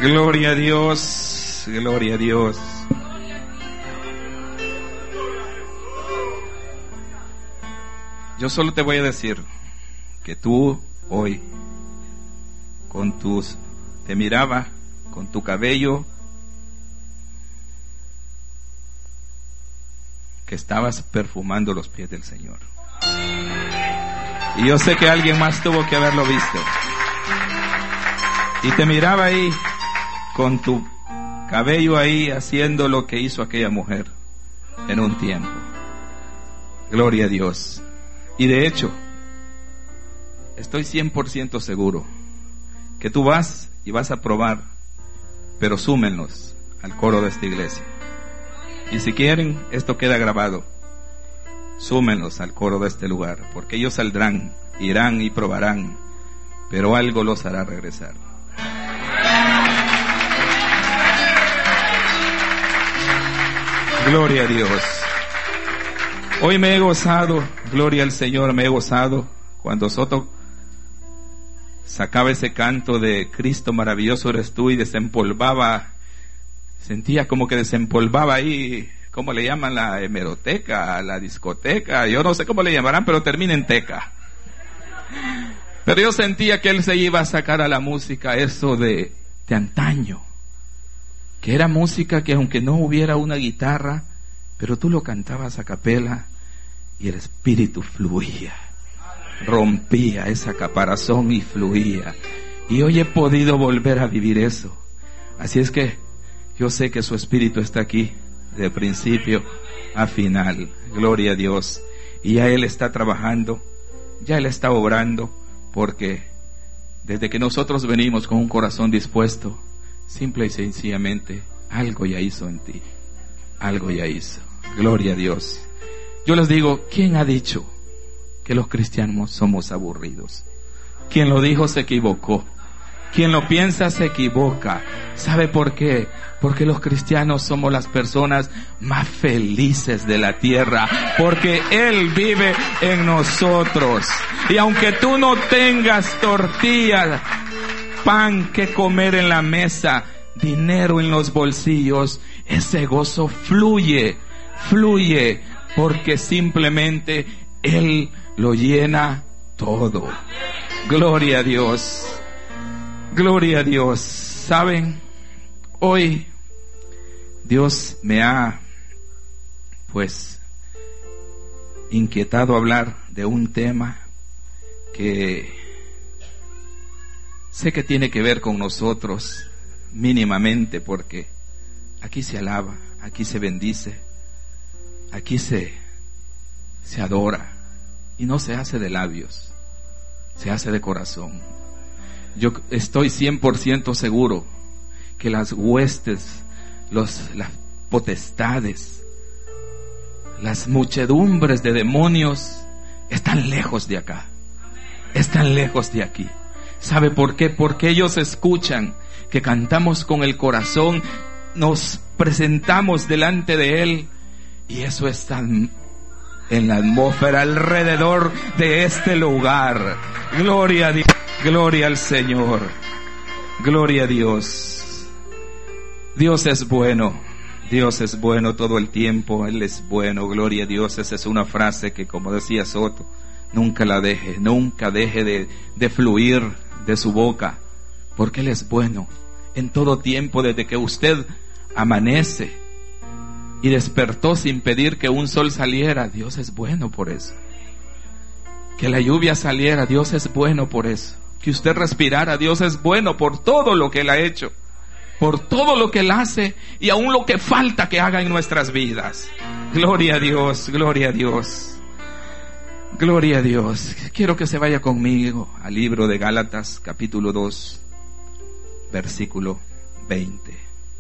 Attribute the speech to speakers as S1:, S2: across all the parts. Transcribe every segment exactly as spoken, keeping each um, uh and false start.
S1: Gloria a Dios, gloria a Dios. Yo solo te voy a decir que tú hoy, con tus, te miraba con tu cabello, que estabas perfumando los pies del Señor. Y yo sé que alguien más tuvo que haberlo visto. Y te miraba ahí, con tu cabello ahí, haciendo lo que hizo aquella mujer en un tiempo. Gloria a Dios. Y de hecho, estoy cien por ciento seguro que tú vas y vas a probar, pero súmenlos al coro de esta iglesia. Y si quieren, esto queda grabado. Súmenlos al coro de este lugar, porque ellos saldrán, irán y probarán, pero algo los hará regresar. Gloria a Dios. Hoy me he gozado, gloria al Señor, me he gozado cuando Soto sacaba ese canto de Cristo maravilloso eres tú y desempolvaba, sentía como que desempolvaba ahí, ¿cómo le llaman? La hemeroteca, la discoteca, yo no sé cómo le llamarán, pero termina en teca. Pero yo sentía que él se iba a sacar a la música eso de, de antaño, que era música que aunque no hubiera una guitarra, pero tú lo cantabas a capela y el espíritu fluía, rompía esa caparazón y fluía. Y hoy he podido volver a vivir eso. Así es que yo sé que su espíritu está aquí de principio a final. Gloria a Dios. Y ya Él está trabajando, ya Él está obrando, porque desde que nosotros venimos con un corazón dispuesto, simple y sencillamente, algo ya hizo en ti. Algo ya hizo. Gloria a Dios. Yo les digo, ¿quién ha dicho que los cristianos somos aburridos? Quien lo dijo se equivocó. Quien lo piensa se equivoca. ¿Sabe por qué? Porque los cristianos somos las personas más felices de la tierra, porque Él vive en nosotros. Y aunque tú no tengas tortilla, pan que comer en la mesa, dinero en los bolsillos, ese gozo fluye, fluye, porque simplemente Él lo llena todo. Gloria a Dios. Gloria a Dios. ¿Saben? Hoy Dios me ha, pues, inquietado a hablar de un tema que sé que tiene que ver con nosotros mínimamente, porque aquí se alaba, aquí se bendice, aquí se, se adora, y no se hace de labios, se hace de corazón. Yo estoy cien por ciento seguro que las huestes, los, las potestades, las muchedumbres de demonios están lejos de acá, están lejos de aquí. ¿Sabe por qué? Porque ellos escuchan que cantamos con el corazón, nos presentamos delante de Él, y eso está en la atmósfera alrededor de este lugar. Gloria a Dios, gloria al Señor, gloria a Dios. Dios es bueno, Dios es bueno todo el tiempo, Él es bueno, gloria a Dios. Esa es una frase que, como decía Soto, nunca la deje, nunca deje de, de fluir de su boca, porque Él es bueno en todo tiempo. Desde que usted amanece y despertó sin pedir que un sol saliera, Dios es bueno por eso. Que la lluvia saliera, Dios es bueno por eso. Que usted respirara, Dios es bueno por todo lo que Él ha hecho, por todo lo que Él hace y aún lo que falta que haga en nuestras vidas. Gloria a Dios, gloria a Dios. Gloria a Dios. Quiero que se vaya conmigo al libro de Gálatas, capítulo dos, versículo veinte.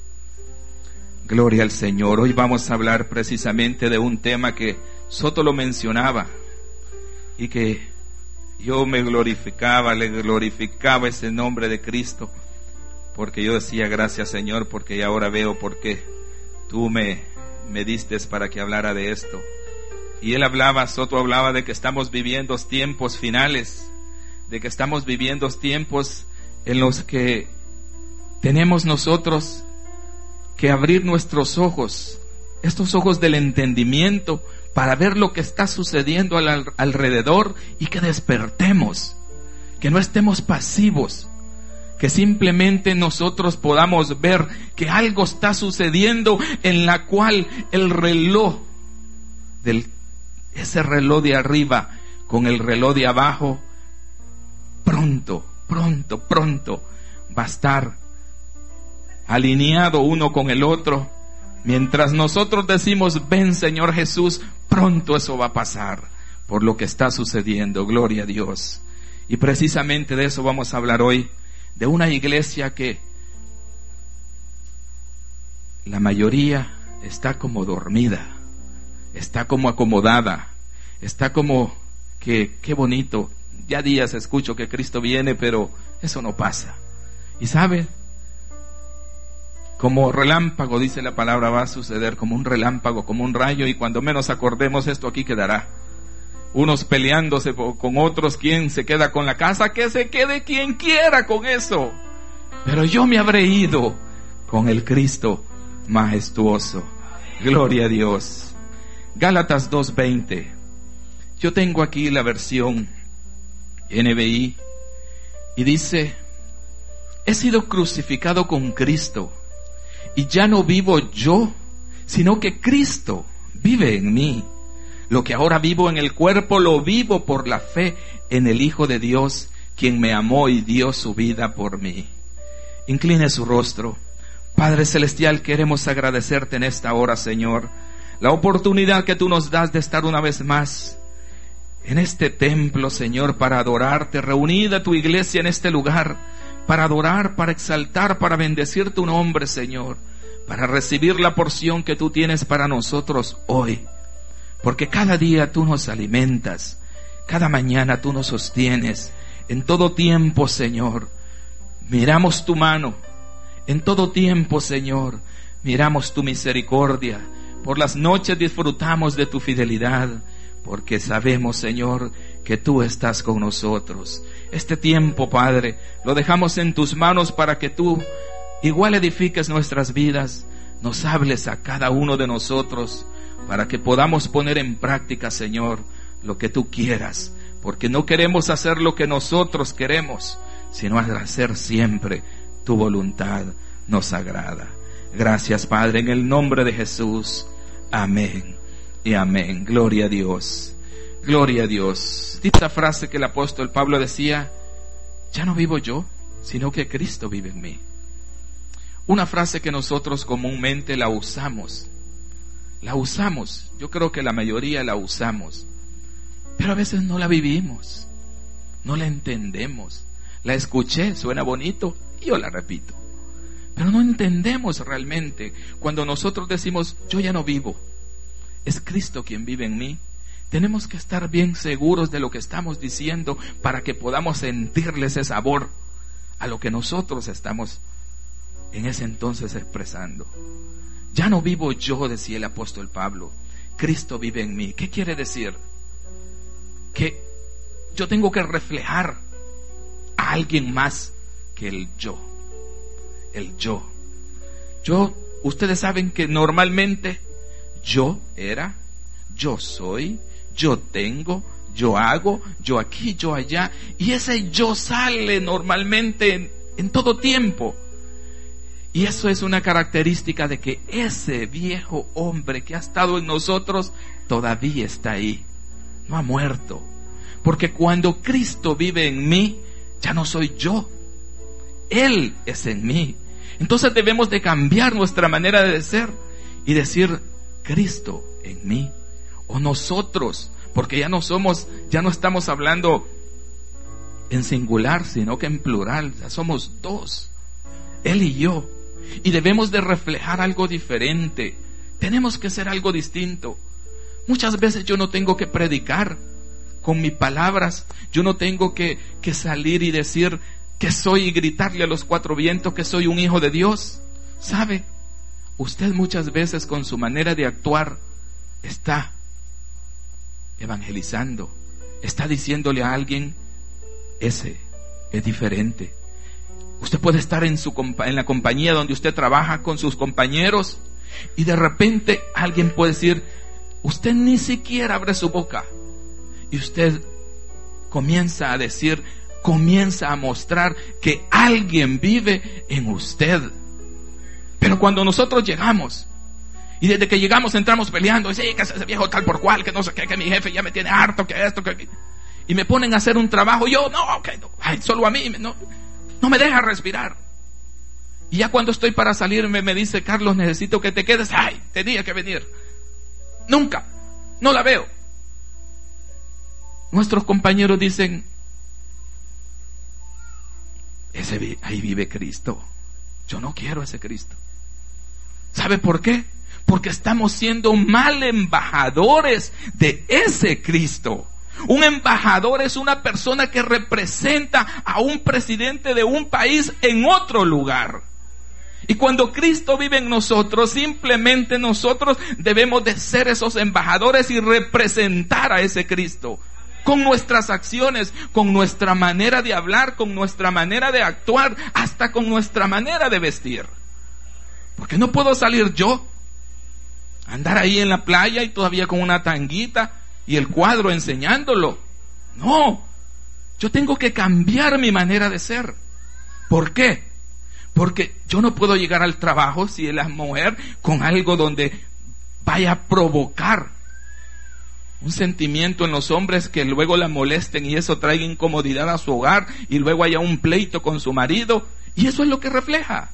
S1: Gloria al Señor. Hoy vamos a hablar precisamente de un tema que Soto lo mencionaba y que yo me glorificaba, le glorificaba ese nombre de Cristo, porque yo decía, gracias Señor, porque ya ahora veo por qué tú me, me diste para que hablara de esto. Y él hablaba, Soto hablaba de que estamos viviendo tiempos finales, de que estamos viviendo tiempos en los que tenemos nosotros que abrir nuestros ojos, estos ojos del entendimiento, para ver lo que está sucediendo al, alrededor y que despertemos, que no estemos pasivos, que simplemente nosotros podamos ver que algo está sucediendo en la cual el reloj del, ese reloj de arriba con el reloj de abajo pronto, pronto, pronto va a estar alineado uno con el otro. Mientras nosotros decimos, ven Señor Jesús, pronto eso va a pasar por lo que está sucediendo. Gloria a Dios. Y precisamente de eso vamos a hablar hoy, de una iglesia que la mayoría está como dormida, está como acomodada, está como que, qué bonito, ya días escucho que Cristo viene, pero eso no pasa. Y sabe, como relámpago, dice la palabra, va a suceder como un relámpago, como un rayo, y cuando menos acordemos esto aquí quedará. Unos peleándose con otros, quien se queda con la casa, que se quede quien quiera con eso. Pero yo me habré ido con el Cristo majestuoso. Gloria a Dios. Gálatas dos veinte. Yo tengo aquí la versión N B I y dice: he sido crucificado con Cristo, y ya no vivo yo, sino que Cristo vive en mí. Lo que ahora vivo en el cuerpo, lo vivo por la fe en el Hijo de Dios, quien me amó y dio su vida por mí. Incline su rostro. Padre Celestial, queremos agradecerte en esta hora, Señor, la oportunidad que tú nos das de estar una vez más en este templo, Señor, para adorarte, reunida tu iglesia en este lugar, para adorar, para exaltar, para bendecir tu nombre, Señor, para recibir la porción que tú tienes para nosotros hoy. Porque cada día tú nos alimentas, cada mañana tú nos sostienes, en todo tiempo, Señor, miramos tu mano, en todo tiempo, Señor, miramos tu misericordia, por las noches disfrutamos de tu fidelidad, porque sabemos, Señor, que tú estás con nosotros. Este tiempo, Padre, lo dejamos en tus manos para que tú igual edifiques nuestras vidas, nos hables a cada uno de nosotros, para que podamos poner en práctica, Señor, lo que tú quieras, porque no queremos hacer lo que nosotros queremos, sino hacer siempre tu voluntad nos agrada. Gracias, Padre, en el nombre de Jesús. Amén y amén. Gloria a Dios. Gloria a Dios. Esta frase que el apóstol Pablo decía: ya no vivo yo, sino que Cristo vive en mí. Una frase que nosotros comúnmente la usamos. La usamos, yo creo que la mayoría la usamos, pero a veces no la vivimos, no la entendemos. La escuché, suena bonito, y yo la repito, pero no entendemos realmente. Cuando nosotros decimos, yo ya no vivo, es Cristo quien vive en mí, tenemos que estar bien seguros de lo que estamos diciendo para que podamos sentirle ese sabor a lo que nosotros estamos en ese entonces expresando. Ya no vivo yo, decía el apóstol Pablo, Cristo vive en mí. ¿Qué quiere decir? Que yo tengo que reflejar a alguien más que el yo. El yo. Yo, ustedes saben que normalmente yo era, yo soy, yo tengo, yo hago, yo aquí, yo allá. Y ese yo sale normalmente en, en todo tiempo. Y eso es una característica de que ese viejo hombre que ha estado en nosotros todavía está ahí, no ha muerto. Porque cuando Cristo vive en mí, ya no soy yo, Él es en mí. Entonces debemos de cambiar nuestra manera de ser y decir, Cristo en mí, o nosotros, porque ya no somos, ya no estamos hablando en singular, sino que en plural, ya somos dos, Él y yo. Y debemos de reflejar algo diferente. Tenemos que ser algo distinto. Muchas veces yo no tengo que predicar con mis palabras. Yo no tengo que, que salir y decir que soy y gritarle a los cuatro vientos que soy un hijo de Dios. ¿Sabe? Usted muchas veces con su manera de actuar está evangelizando. Está diciéndole a alguien, ese es diferente. Usted puede estar en, su, en la compañía donde usted trabaja con sus compañeros y de repente alguien puede decir, usted ni siquiera abre su boca. Y usted comienza a decir, comienza a mostrar que alguien vive en usted. Pero cuando nosotros llegamos, y desde que llegamos entramos peleando, y sí, que ese viejo tal por cual, que no sé qué, que mi jefe ya me tiene harto, que esto, que... y me ponen a hacer un trabajo, y yo, no, que no, ay, solo a mí, no, no me deja respirar. Y ya cuando estoy para salirme me dice, Carlos, necesito que te quedes. Ay, tenía que venir. Nunca, no la veo. Nuestros compañeros dicen, ese, ahí vive Cristo. Yo no quiero ese Cristo. ¿Sabe por qué? Porque estamos siendo mal embajadores de ese Cristo. Un embajador es una persona que representa a un presidente de un país en otro lugar. Y cuando Cristo vive en nosotros, simplemente nosotros debemos de ser esos embajadores y representar a ese Cristo. Con nuestras acciones, con nuestra manera de hablar, con nuestra manera de actuar, hasta con nuestra manera de vestir. Porque no puedo salir yo, andar ahí en la playa y todavía con una tanguita y el cuadro enseñándolo. No, yo tengo que cambiar mi manera de ser. ¿Por qué? Porque yo no puedo llegar al trabajo si es la mujer con algo donde vaya a provocar un sentimiento en los hombres que luego la molesten y eso traiga incomodidad a su hogar y luego haya un pleito con su marido. Y eso es lo que refleja.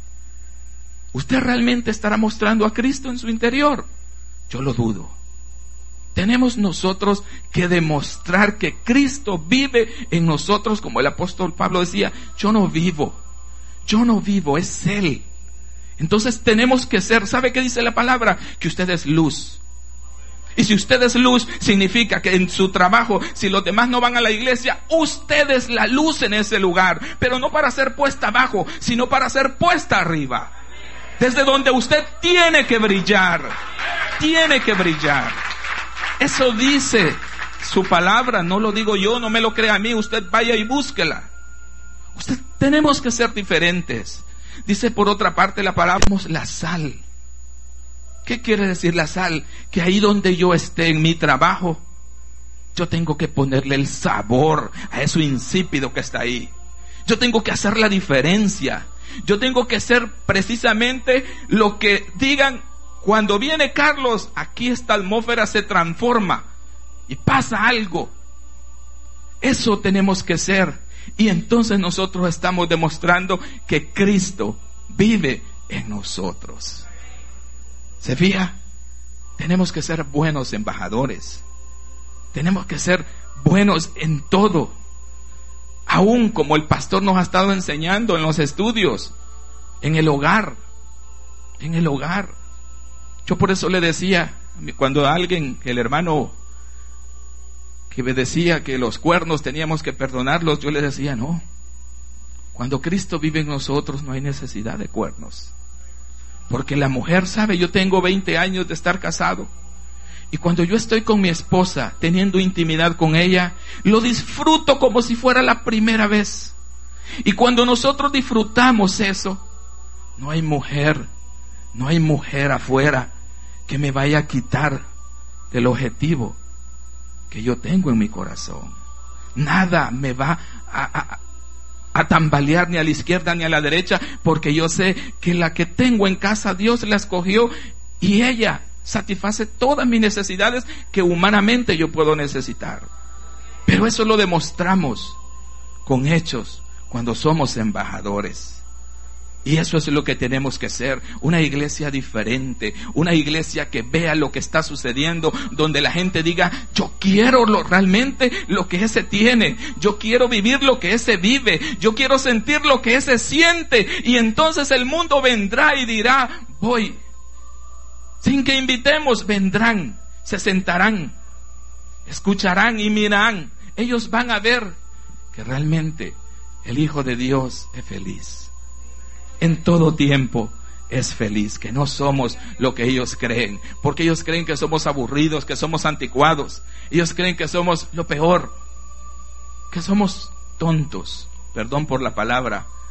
S1: ¿Usted realmente estará mostrando a Cristo en su interior? Yo lo dudo. Tenemos nosotros que demostrar que Cristo vive en nosotros, como el apóstol Pablo decía, yo no vivo, yo no vivo, es Él. Entonces tenemos que ser, ¿sabe qué dice la palabra? Que usted es luz. Y si usted es luz, significa que en su trabajo, si los demás no van a la iglesia, usted es la luz en ese lugar. Pero no para ser puesta abajo, sino para ser puesta arriba. Desde donde usted tiene que brillar. Tiene que brillar. Eso dice su palabra, no lo digo yo, no me lo crea a mí, usted vaya y búsquela. Usted, tenemos que ser diferentes. Dice por otra parte la palabra, la sal. ¿Qué quiere decir la sal? Que ahí donde yo esté en mi trabajo, yo tengo que ponerle el sabor a eso insípido que está ahí. Yo tengo que hacer la diferencia. Yo tengo que ser precisamente lo que digan, cuando viene Carlos, aquí esta atmósfera se transforma y pasa algo. Eso tenemos que ser. Y entonces nosotros estamos demostrando que Cristo vive en nosotros. ¿Se fija? Tenemos que ser buenos embajadores. Tenemos que ser buenos en todo. Aún como el pastor nos ha estado enseñando en los estudios, en el hogar, en el hogar. Yo por eso le decía, cuando alguien, el hermano que me decía que los cuernos teníamos que perdonarlos, yo le decía, no. Cuando Cristo vive en nosotros no hay necesidad de cuernos. Porque la mujer sabe, yo tengo veinte años de estar casado. Y cuando yo estoy con mi esposa, teniendo intimidad con ella, lo disfruto como si fuera la primera vez. Y cuando nosotros disfrutamos eso, no hay mujer, no hay mujer afuera que me vaya a quitar del objetivo que yo tengo en mi corazón. Nada me va a, a, a tambalear ni a la izquierda ni a la derecha, porque yo sé que la que tengo en casa Dios la escogió y ella satisface todas mis necesidades que humanamente yo puedo necesitar. Pero eso lo demostramos con hechos cuando somos embajadores. Y eso es lo que tenemos que ser, una iglesia diferente, una iglesia que vea lo que está sucediendo, donde la gente diga, yo quiero lo, realmente lo que ese tiene, yo quiero vivir lo que ese vive, yo quiero sentir lo que ese siente, y entonces el mundo vendrá y dirá, voy, sin que invitemos, vendrán, se sentarán, escucharán y mirarán, ellos van a ver que realmente el Hijo de Dios es feliz. En todo tiempo es feliz, que no somos lo que ellos creen, porque ellos creen que somos aburridos, que somos anticuados, ellos creen que somos lo peor, que somos tontos, perdón por la palabra,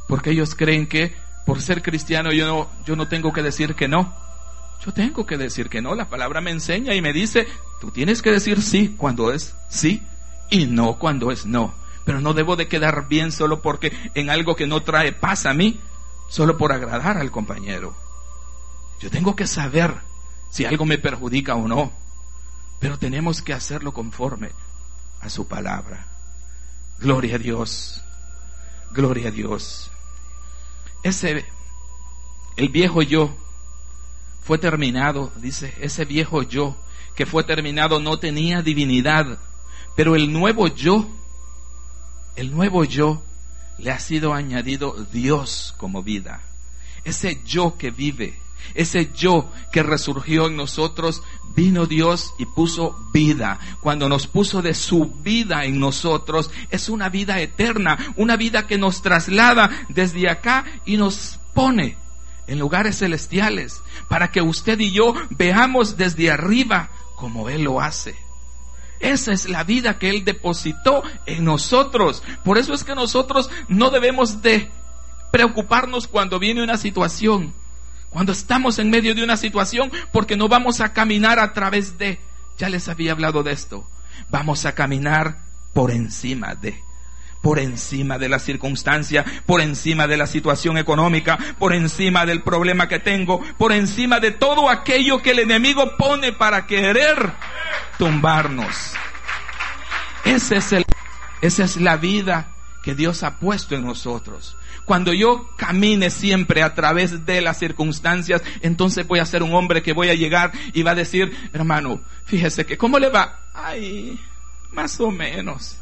S1: Porque ellos creen que por ser cristiano yo no, yo no tengo que decir que no. Yo tengo que decir que no. La palabra me enseña y me dice, tú tienes que decir sí cuando es sí y no cuando es no. Pero no debo de quedar bien solo porque en algo que no trae paz a mí, solo por agradar al compañero. Yo tengo que saber si algo me perjudica o no, pero tenemos que hacerlo conforme a su palabra. Gloria a Dios, gloria a Dios. Ese, el viejo yo fue terminado, dice, ese viejo yo que fue terminado no tenía divinidad, pero el nuevo yo, el nuevo yo le ha sido añadido Dios como vida. Ese yo que vive, ese yo que resurgió en nosotros, vino Dios y puso vida. Cuando nos puso de su vida en nosotros, es una vida eterna, una vida que nos traslada desde acá y nos pone en lugares celestiales, para que usted y yo veamos desde arriba como Él lo hace. Esa es la vida que Él depositó en nosotros. Por eso es que nosotros no debemos de preocuparnos cuando viene una situación, cuando estamos en medio de una situación, porque no vamos a caminar a través de, ya les había hablado de esto, vamos a caminar por encima de, por encima de la circunstancia, por encima de la situación económica, por encima del problema que tengo, por encima de todo aquello que el enemigo pone para querer tumbarnos. Ese es el, esa es la vida que Dios ha puesto en nosotros. Cuando yo camine siempre a través de las circunstancias, entonces voy a ser un hombre que voy a llegar y va a decir, hermano, fíjese que ¿cómo le va? Ay, más o menos.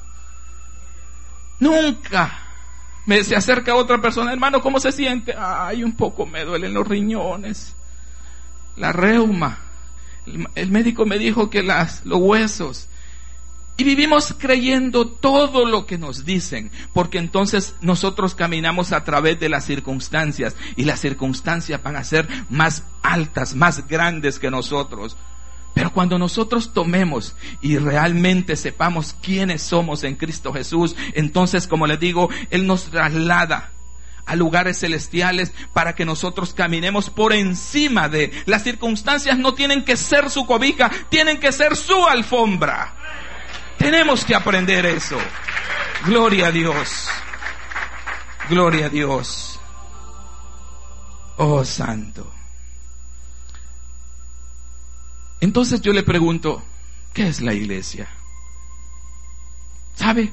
S1: Nunca me se acerca otra persona, hermano, ¿cómo se siente? Ay, un poco me duelen los riñones, la reuma, el, el médico me dijo que las, los huesos. Y vivimos creyendo todo lo que nos dicen, porque entonces nosotros caminamos a través de las circunstancias, y las circunstancias van a ser más altas, más grandes que nosotros. Pero cuando nosotros tomemos y realmente sepamos quiénes somos en Cristo Jesús, entonces, como les digo, Él nos traslada a lugares celestiales para que nosotros caminemos por encima de. Las circunstancias no tienen que ser su cobija, tienen que ser su alfombra. Tenemos que aprender eso. Gloria a Dios. Gloria a Dios. Oh, santo. Entonces yo le pregunto, ¿qué es la iglesia? ¿Sabe?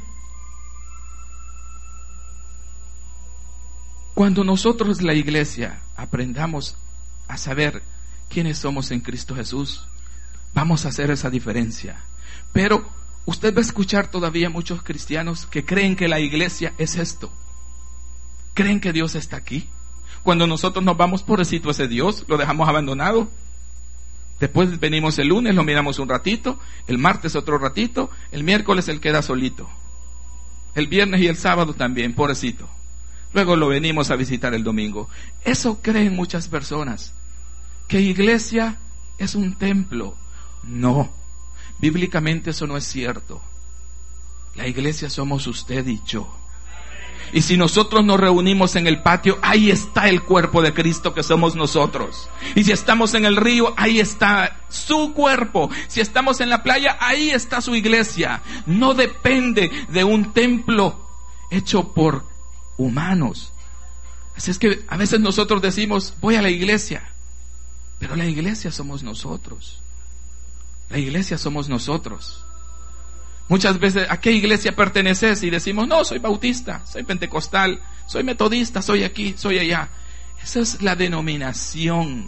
S1: Cuando nosotros, la iglesia, aprendamos a saber quiénes somos en Cristo Jesús, vamos a hacer esa diferencia. Pero usted va a escuchar todavía muchos cristianos que creen que la iglesia es esto. Creen que Dios está aquí. Cuando nosotros nos vamos, pobrecito ese Dios, lo dejamos abandonado. Después venimos el lunes, lo miramos un ratito, el martes otro ratito, el miércoles él queda solito. El viernes y el sábado también, pobrecito. Luego lo venimos a visitar el domingo. Eso creen muchas personas, que iglesia es un templo. No, bíblicamente eso no es cierto. La iglesia somos usted y yo. Y si nosotros nos reunimos en el patio, ahí está el cuerpo de Cristo que somos nosotros. Y si estamos en el río, ahí está su cuerpo. Si estamos en la playa, ahí está su iglesia. No depende de un templo hecho por humanos. Así es que a veces nosotros decimos, voy a la iglesia. Pero la iglesia somos nosotros. La iglesia somos nosotros. Muchas veces, ¿a qué iglesia perteneces? Y decimos, no, soy bautista, soy pentecostal, soy metodista, soy aquí, soy allá. Esa es la denominación.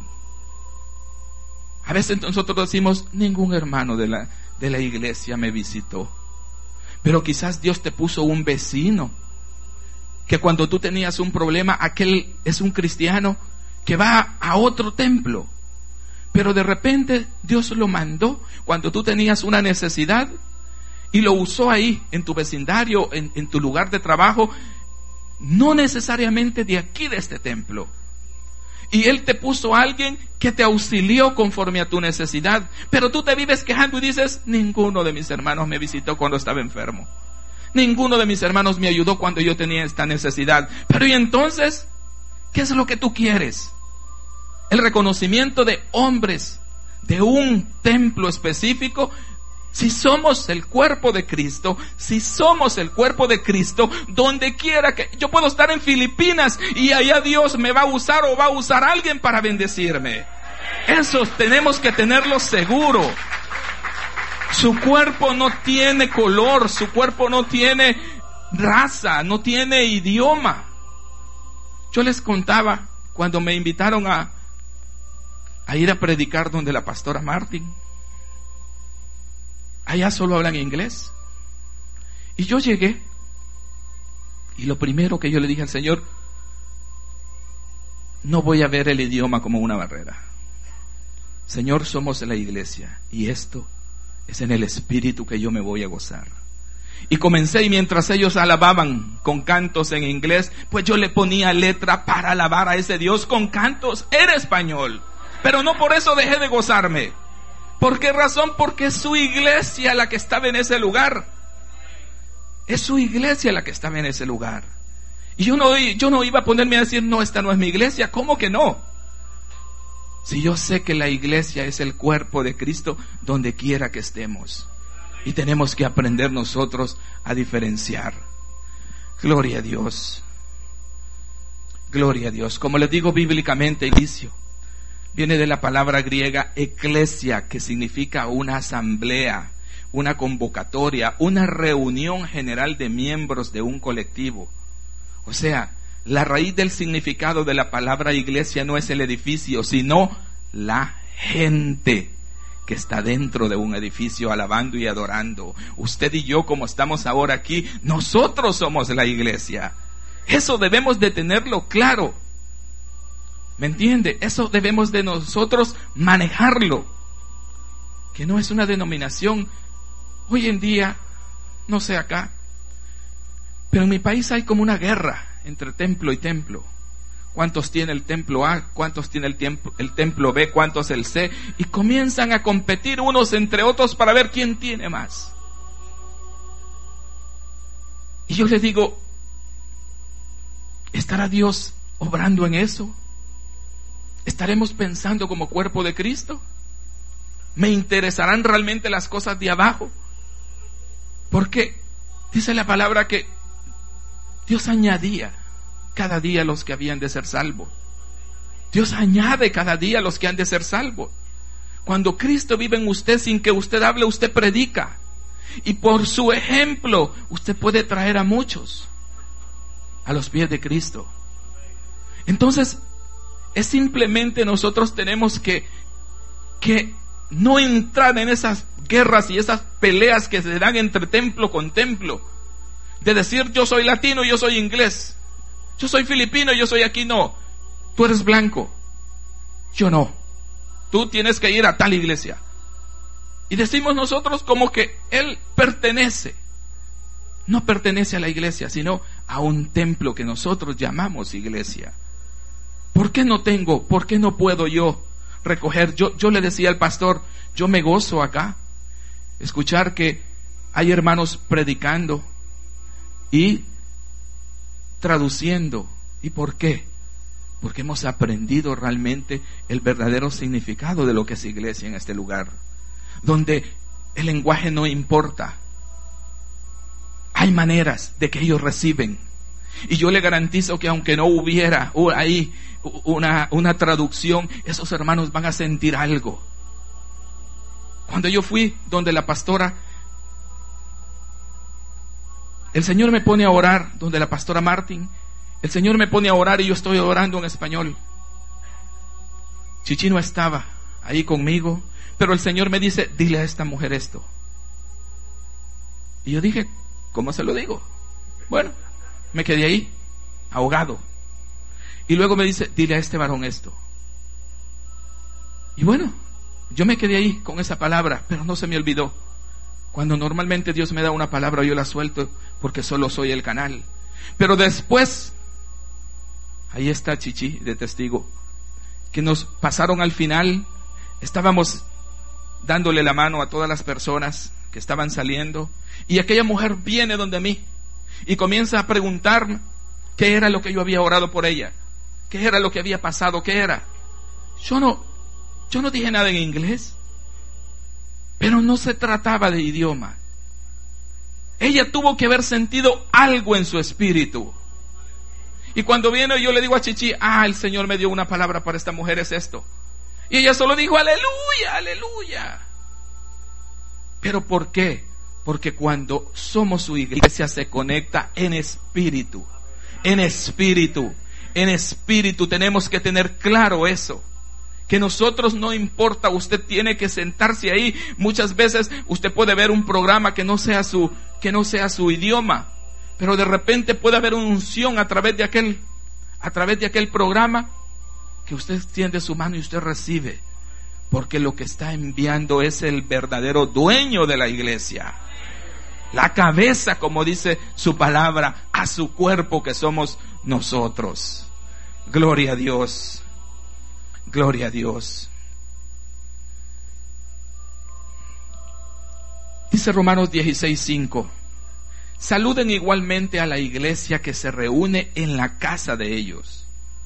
S1: A veces nosotros decimos, ningún hermano de la, de la iglesia me visitó. Pero quizás Dios te puso un vecino, que cuando tú tenías un problema, aquel es un cristiano que va a otro templo. Pero de repente Dios lo mandó cuando tú tenías una necesidad, y lo usó ahí, en tu vecindario, en, en tu lugar de trabajo, no necesariamente de aquí, de este templo. Y Él te puso a alguien que te auxilió conforme a tu necesidad. Pero tú te vives quejando y dices, ninguno de mis hermanos me visitó cuando estaba enfermo. Ninguno de mis hermanos me ayudó cuando yo tenía esta necesidad. Pero ¿y entonces? ¿Qué es lo que tú quieres? El reconocimiento de hombres de un templo específico. Si somos el cuerpo de Cristo, si somos el cuerpo de Cristo, donde quiera que yo puedo estar en Filipinas y allá Dios me va a usar o va a usar a alguien para bendecirme. Eso tenemos que tenerlo seguro. Su cuerpo no tiene color, su cuerpo no tiene raza, no tiene idioma. Yo les contaba cuando me invitaron a, a ir a predicar donde la pastora Martin. Allá solo hablan inglés. Y yo llegué y lo primero que yo le dije al Señor, no voy a ver el idioma como una barrera. Señor, somos la iglesia y esto es en el espíritu que yo me voy a gozar. Y comencé, y mientras ellos alababan con cantos en inglés, pues yo le ponía letra para alabar a ese Dios con cantos en español. Pero no por eso dejé de gozarme. ¿Por qué razón? Porque es su iglesia la que estaba en ese lugar. Es su iglesia la que estaba en ese lugar. Y yo no, yo no iba a ponerme a decir, no, esta no es mi iglesia. ¿Cómo que no? Si yo sé que la iglesia es el cuerpo de Cristo donde quiera que estemos. Y tenemos que aprender nosotros a diferenciar. Gloria a Dios. Gloria a Dios. Como les digo bíblicamente, inicio. Viene de la palabra griega eclesia, que significa una asamblea, una convocatoria, una reunión general de miembros de un colectivo. O sea, la raíz del significado de la palabra iglesia no es el edificio, sino la gente que está dentro de un edificio alabando y adorando. Usted y yo, como estamos ahora aquí, nosotros somos la iglesia. Eso debemos de tenerlo claro. ¿Me entiende? Eso debemos de nosotros manejarlo. Que no es una denominación. Hoy en día, no sé acá, pero en mi país hay como una guerra entre templo y templo. ¿Cuántos tiene el templo A? ¿Cuántos tiene el, templo, el templo B? ¿Cuántos el C? Y comienzan a competir unos entre otros para ver quién tiene más. Y yo les digo, ¿estará Dios obrando en eso? ¿Estaremos pensando como cuerpo de Cristo? ¿Me interesarán realmente las cosas de abajo? Porque dice la palabra que Dios añadía cada día los que habían de ser salvos. Dios añade cada día los que han de ser salvos. Cuando Cristo vive en usted, sin que usted hable, usted predica. Y por su ejemplo, usted puede traer a muchos a los pies de Cristo. Entonces, es simplemente nosotros tenemos que, que no entrar en esas guerras y esas peleas que se dan entre templo con templo. De decir, yo soy latino, yo soy inglés. Yo soy filipino, yo soy aquí. No, tú eres blanco, yo no. Tú tienes que ir a tal iglesia. Y decimos nosotros como que él pertenece. No pertenece a la iglesia, sino a un templo que nosotros llamamos iglesia. ¿Por qué no tengo? ¿Por qué no puedo yo recoger? Yo, yo le decía al pastor, yo me gozo acá, escuchar que hay hermanos predicando y traduciendo. ¿Y por qué? Porque hemos aprendido realmente el verdadero significado de lo que es iglesia en este lugar, donde el lenguaje no importa. Hay maneras de que ellos reciben. Y yo le garantizo que aunque no hubiera ahí una, una traducción, esos hermanos van a sentir algo. Cuando yo fui donde la pastora, el Señor me pone a orar, donde la pastora Martin, el Señor me pone a orar y yo estoy orando en español. Chichi no estaba ahí conmigo, pero el Señor me dice, dile a esta mujer esto. Y yo dije, ¿cómo se lo digo? Bueno, me quedé ahí, ahogado. Y luego me dice, dile a este varón esto. Y bueno, yo me quedé ahí con esa palabra, pero no se me olvidó. Cuando normalmente Dios me da una palabra, yo la suelto porque solo soy el canal. Pero después, ahí está Chichi de testigo, que nos pasaron al final, estábamos dándole la mano a todas las personas que estaban saliendo, y aquella mujer viene donde mí y comienza a preguntarme qué era lo que yo había orado por ella, qué era lo que había pasado, qué era. Yo no, yo no dije nada en inglés, pero no se trataba de idioma. Ella tuvo que haber sentido algo en su espíritu. Y cuando viene yo le digo a Chichi, ah, el Señor me dio una palabra para esta mujer, es esto. Y ella solo dijo, aleluya, aleluya. ¿Pero por qué? Porque cuando somos su iglesia se conecta en espíritu, en espíritu, en espíritu. Tenemos que tener claro eso. Que nosotros, no importa, usted tiene que sentarse ahí. Muchas veces usted puede ver un programa que no sea su, que no sea su idioma, pero de repente puede haber una unción a través de aquel, a través de aquel programa, que usted extiende su mano y usted recibe, porque lo que está enviando es el verdadero dueño de la iglesia, la cabeza, como dice su palabra, a su cuerpo que somos nosotros. Gloria a Dios. Gloria a Dios. Dice Romanos dieciséis cinco. Saluden igualmente a la iglesia que se reúne en la casa de ellos.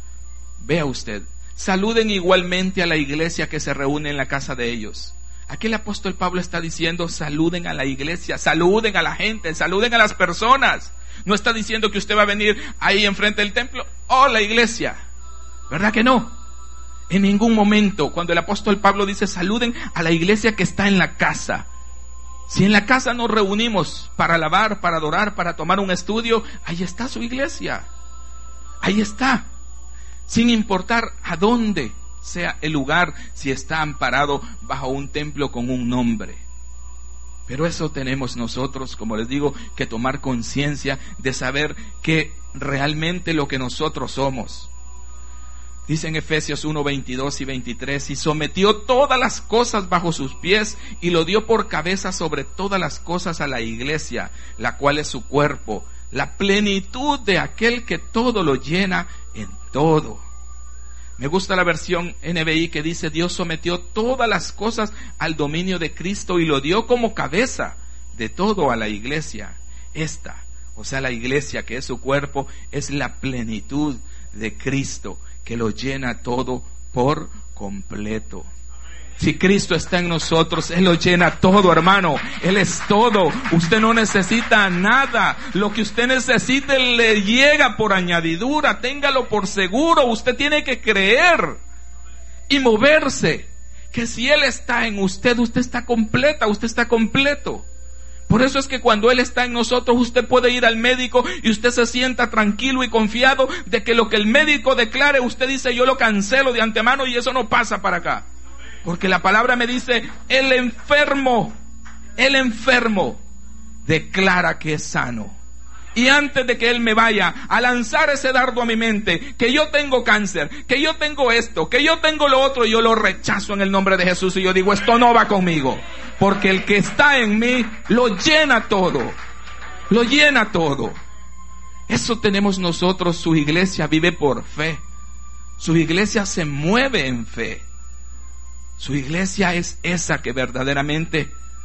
S1: Vea usted, saluden igualmente a la iglesia que se reúne en la casa de ellos. Aquí el apóstol Pablo está diciendo, saluden a la iglesia, saluden a la gente, saluden a las personas. No está diciendo que usted va a venir ahí enfrente del templo, oh, la iglesia. ¿Verdad que no? En ningún momento, cuando el apóstol Pablo dice, saluden a la iglesia que está en la casa. Si en la casa nos reunimos para alabar, para adorar, para tomar un estudio, ahí está su iglesia. Ahí está. Sin importar a dónde sea el lugar, si está amparado bajo un templo con un nombre. Pero eso tenemos nosotros, como les digo, que tomar conciencia de saber que realmente lo que nosotros somos. Dice en Efesios uno, veintidós y veintitrés, y sometió todas las cosas bajo sus pies y lo dio por cabeza sobre todas las cosas a la iglesia, la cual es su cuerpo, la plenitud de aquel que todo lo llena en todo. Me gusta la versión N B I que dice, Dios sometió todas las cosas al dominio de Cristo y lo dio como cabeza de todo a la iglesia. Esta, o sea, la iglesia que es su cuerpo, es la plenitud de Cristo, que lo llena todo por completo. Si Cristo está en nosotros, Él lo llena todo, hermano. Él es todo. Usted no necesita nada. Lo que usted necesite le llega por añadidura. Téngalo por seguro. Usted tiene que creer y moverse. Que si Él está en usted, usted está completa, usted está completo. Por eso es que cuando Él está en nosotros, usted puede ir al médico y usted se sienta tranquilo y confiado de que lo que el médico declare, usted dice, yo lo cancelo de antemano y eso no pasa para acá. Porque la palabra me dice, el enfermo, el enfermo declara que es sano. Y antes de que Él me vaya a lanzar ese dardo a mi mente, que yo tengo cáncer, que yo tengo esto, que yo tengo lo otro, yo lo rechazo en el nombre de Jesús y yo digo, esto no va conmigo. Porque el que está en mí lo llena todo, lo llena todo. Eso tenemos nosotros. Su iglesia vive por fe. Su iglesia se mueve en fe. Su iglesia es esa que verdaderamente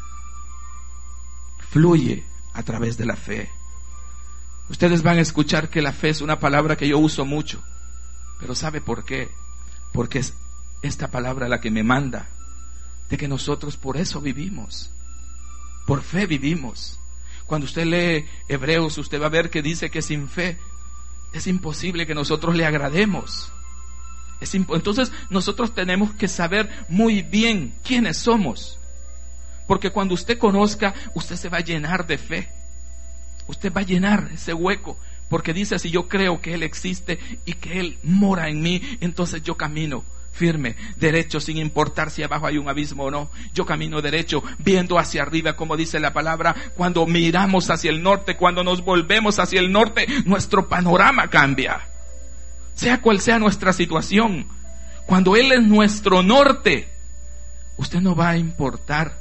S1: fluye a través de la fe. Ustedes van a escuchar que la fe es una palabra que yo uso mucho. Pero ¿sabe por qué? Porque es esta palabra la que me manda de que nosotros por eso vivimos. Por fe vivimos. Cuando usted lee Hebreos, usted va a ver que dice que sin fe es imposible que nosotros le agrademos. Es imp- Entonces nosotros tenemos que saber muy bien quiénes somos. Porque cuando usted conozca, usted se va a llenar de fe. Usted va a llenar ese hueco, porque dice, si yo creo que Él existe y que Él mora en mí, entonces yo camino firme, derecho, sin importar si abajo hay un abismo o no. Yo camino derecho, viendo hacia arriba, como dice la palabra. Cuando miramos hacia el norte, cuando nos volvemos hacia el norte, nuestro panorama cambia. Sea cual sea nuestra situación, cuando Él es nuestro norte, usted no va a importar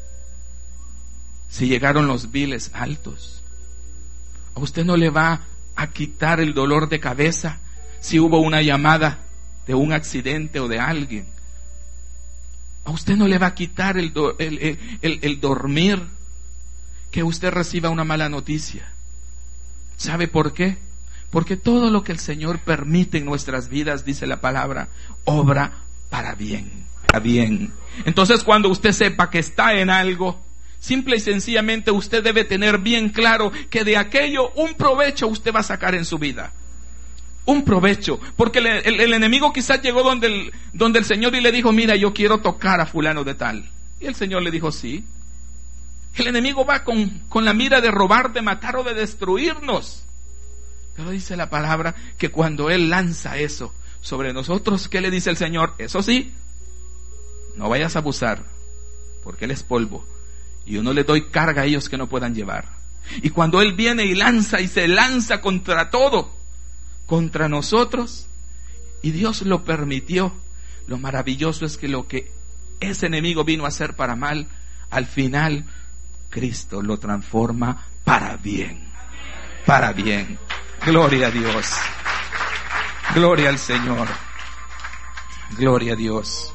S1: si llegaron los biles altos. A usted no le va a quitar el dolor de cabeza si hubo una llamada de un accidente o de alguien. A usted no le va a quitar el, do, el, el, el, el dormir que usted reciba una mala noticia. ¿Sabe por qué? Porque todo lo que el Señor permite en nuestras vidas, dice la palabra, obra para bien, para bien. Entonces, cuando usted sepa que está en algo, simple y sencillamente usted debe tener bien claro que de aquello un provecho usted va a sacar en su vida. Un provecho, porque el, el, el enemigo quizás llegó donde el, donde el Señor y le dijo, mira, yo quiero tocar a fulano de tal. Y el Señor le dijo, sí. El enemigo va con, con la mira de robar, de matar o de destruirnos. Pero dice la palabra que cuando Él lanza eso sobre nosotros, ¿qué le dice el Señor? Eso sí, no vayas a abusar, porque Él es polvo. Y yo no le doy carga a ellos que no puedan llevar. Y cuando Él viene y lanza y se lanza contra todo, contra nosotros, y Dios lo permitió, lo maravilloso es que lo que ese enemigo vino a hacer para mal, al final Cristo lo transforma para bien, para bien. Gloria a Dios, gloria al Señor, gloria a Dios.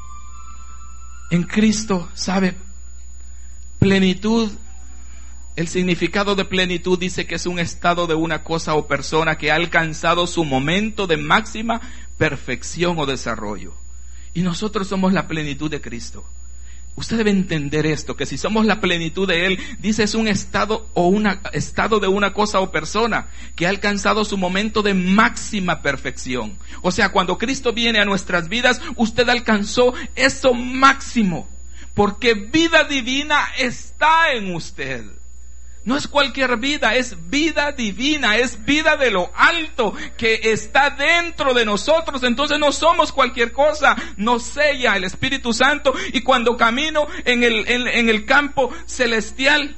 S1: En Cristo, ¿sabe? Plenitud, el significado de plenitud dice que es un estado de una cosa o persona que ha alcanzado su momento de máxima perfección o desarrollo. Y nosotros somos la plenitud de Cristo. Usted debe entender esto, que si somos la plenitud de Él, dice es un estado o un estado de una cosa o persona que ha alcanzado su momento de máxima perfección. O sea, cuando Cristo viene a nuestras vidas, usted alcanzó eso máximo, porque vida divina está en usted. No es cualquier vida, es vida divina, es vida de lo alto que está dentro de nosotros. Entonces no somos cualquier cosa, nos sella el Espíritu Santo. Y cuando camino en el, en, en el campo celestial,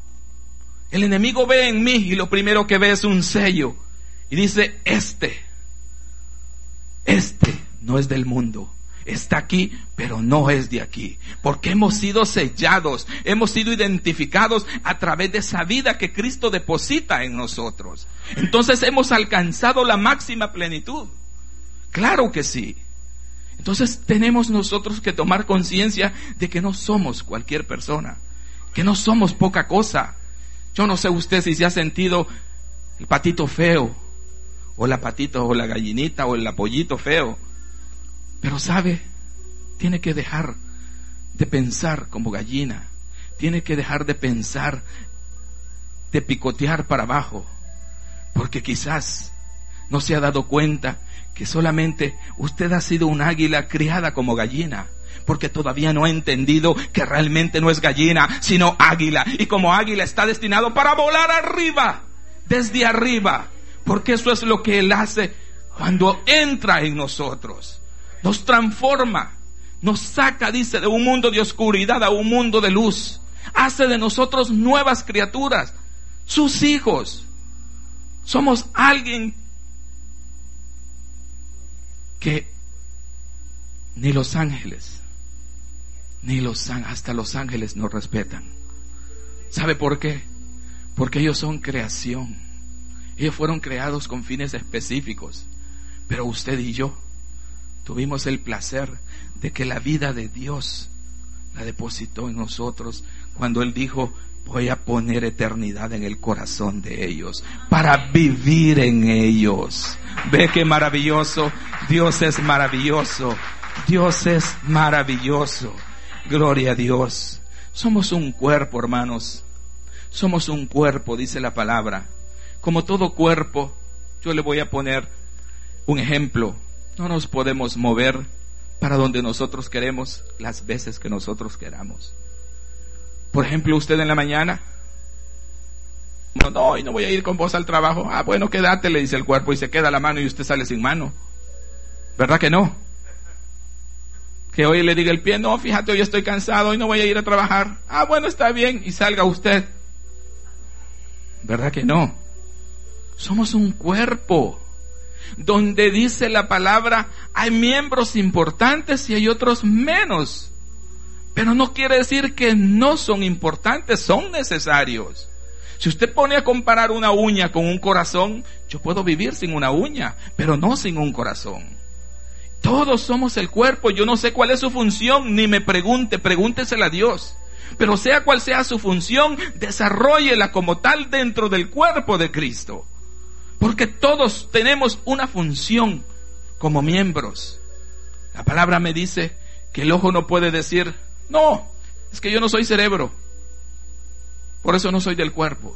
S1: el enemigo ve en mí y lo primero que ve es un sello. Y dice, este, este no es del mundo. Está aquí, pero no es de aquí, porque hemos sido sellados, hemos sido identificados a través de esa vida que Cristo deposita en nosotros. Entonces hemos alcanzado la máxima plenitud. Claro que sí. Entonces tenemos nosotros que tomar conciencia de que no somos cualquier persona, que no somos poca cosa. Yo no sé usted si se ha sentido el patito feo, o la patito, o la gallinita, o el pollito feo. Pero sabe, tiene que dejar de pensar como gallina, tiene que dejar de pensar, de picotear para abajo, porque quizás no se ha dado cuenta que solamente usted ha sido un águila criada como gallina, porque todavía no ha entendido que realmente no es gallina, sino águila, y como águila está destinado para volar arriba, desde arriba, porque eso es lo que Él hace cuando entra en nosotros. Nos transforma, nos saca, dice, de un mundo de oscuridad a un mundo de luz. Hace de nosotros nuevas criaturas, sus hijos. Somos alguien que ni los ángeles, ni los hasta los ángeles nos respetan. ¿Sabe por qué? Porque ellos son creación. Ellos fueron creados con fines específicos. Pero usted y yo tuvimos el placer de que la vida de Dios la depositó en nosotros cuando Él dijo, voy a poner eternidad en el corazón de ellos para vivir en ellos. Ve qué maravilloso. Dios es maravilloso. Dios es maravilloso. Gloria a Dios. Somos un cuerpo, hermanos. Somos un cuerpo, dice la palabra. Como todo cuerpo, yo le voy a poner un ejemplo. No nos podemos mover para donde nosotros queremos las veces que nosotros queramos. Por ejemplo, usted en la mañana, no, no, hoy no voy a ir con vos al trabajo. Ah, bueno, quédate, le dice el cuerpo, y se queda la mano y usted sale sin mano. ¿Verdad que no? Que hoy le diga el pie, no, fíjate, hoy estoy cansado, hoy no voy a ir a trabajar. Ah, bueno, está bien, y salga usted. ¿Verdad que no? Somos un cuerpo donde dice la palabra, hay miembros importantes y hay otros menos. Pero no quiere decir que no son importantes, son necesarios. Si usted pone a comparar una uña con un corazón, yo puedo vivir sin una uña, pero no sin un corazón. Todos somos el cuerpo. Yo no sé cuál es su función, ni me pregunte, pregúntesela a Dios. Pero sea cual sea su función, desarróllela como tal dentro del cuerpo de Cristo. Porque todos tenemos una función como miembros. La palabra me dice que el ojo no puede decir, no, es que yo no soy cerebro, por eso no soy del cuerpo.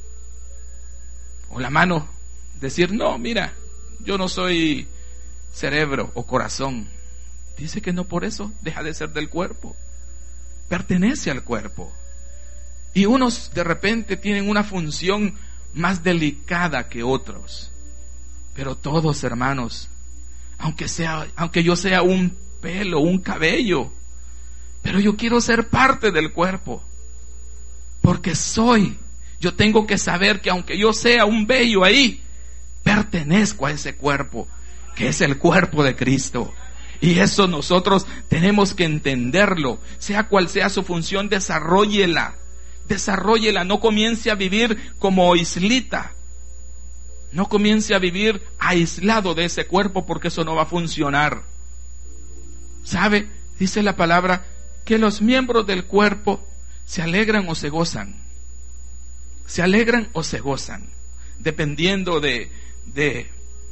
S1: O la mano decir, no, mira, yo no soy cerebro o corazón. Dice que no por eso deja de ser del cuerpo. Pertenece al cuerpo. Y unos de repente tienen una función más delicada que otros. Pero todos, hermanos, aunque sea, aunque yo sea un pelo, un cabello, pero yo quiero ser parte del cuerpo. Porque soy, yo tengo que saber que aunque yo sea un vello ahí, pertenezco a ese cuerpo, que es el cuerpo de Cristo. Y eso nosotros tenemos que entenderlo. Sea cual sea su función, desarróllela. Desarróllela, no comience a vivir como islita. No comience a vivir aislado de ese cuerpo, porque eso no va a funcionar. ¿Sabe? Dice la palabra que los miembros del cuerpo se alegran o se gozan. Se alegran o se gozan. Dependiendo de, de,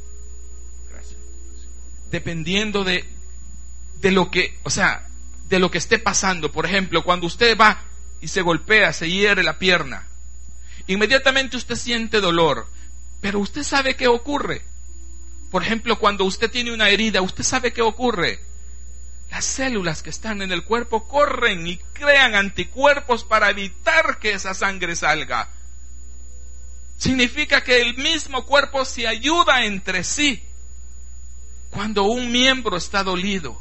S1: dependiendo de, de lo que, o sea, de lo que esté pasando. Por ejemplo, cuando usted va y se golpea, se hiere la pierna, inmediatamente usted siente dolor, pero usted sabe qué ocurre. Por ejemplo, cuando usted tiene una herida, usted sabe qué ocurre. Las células que están en el cuerpo corren y crean anticuerpos para evitar que esa sangre salga. Significa que el mismo cuerpo se ayuda entre sí cuando un miembro está dolido.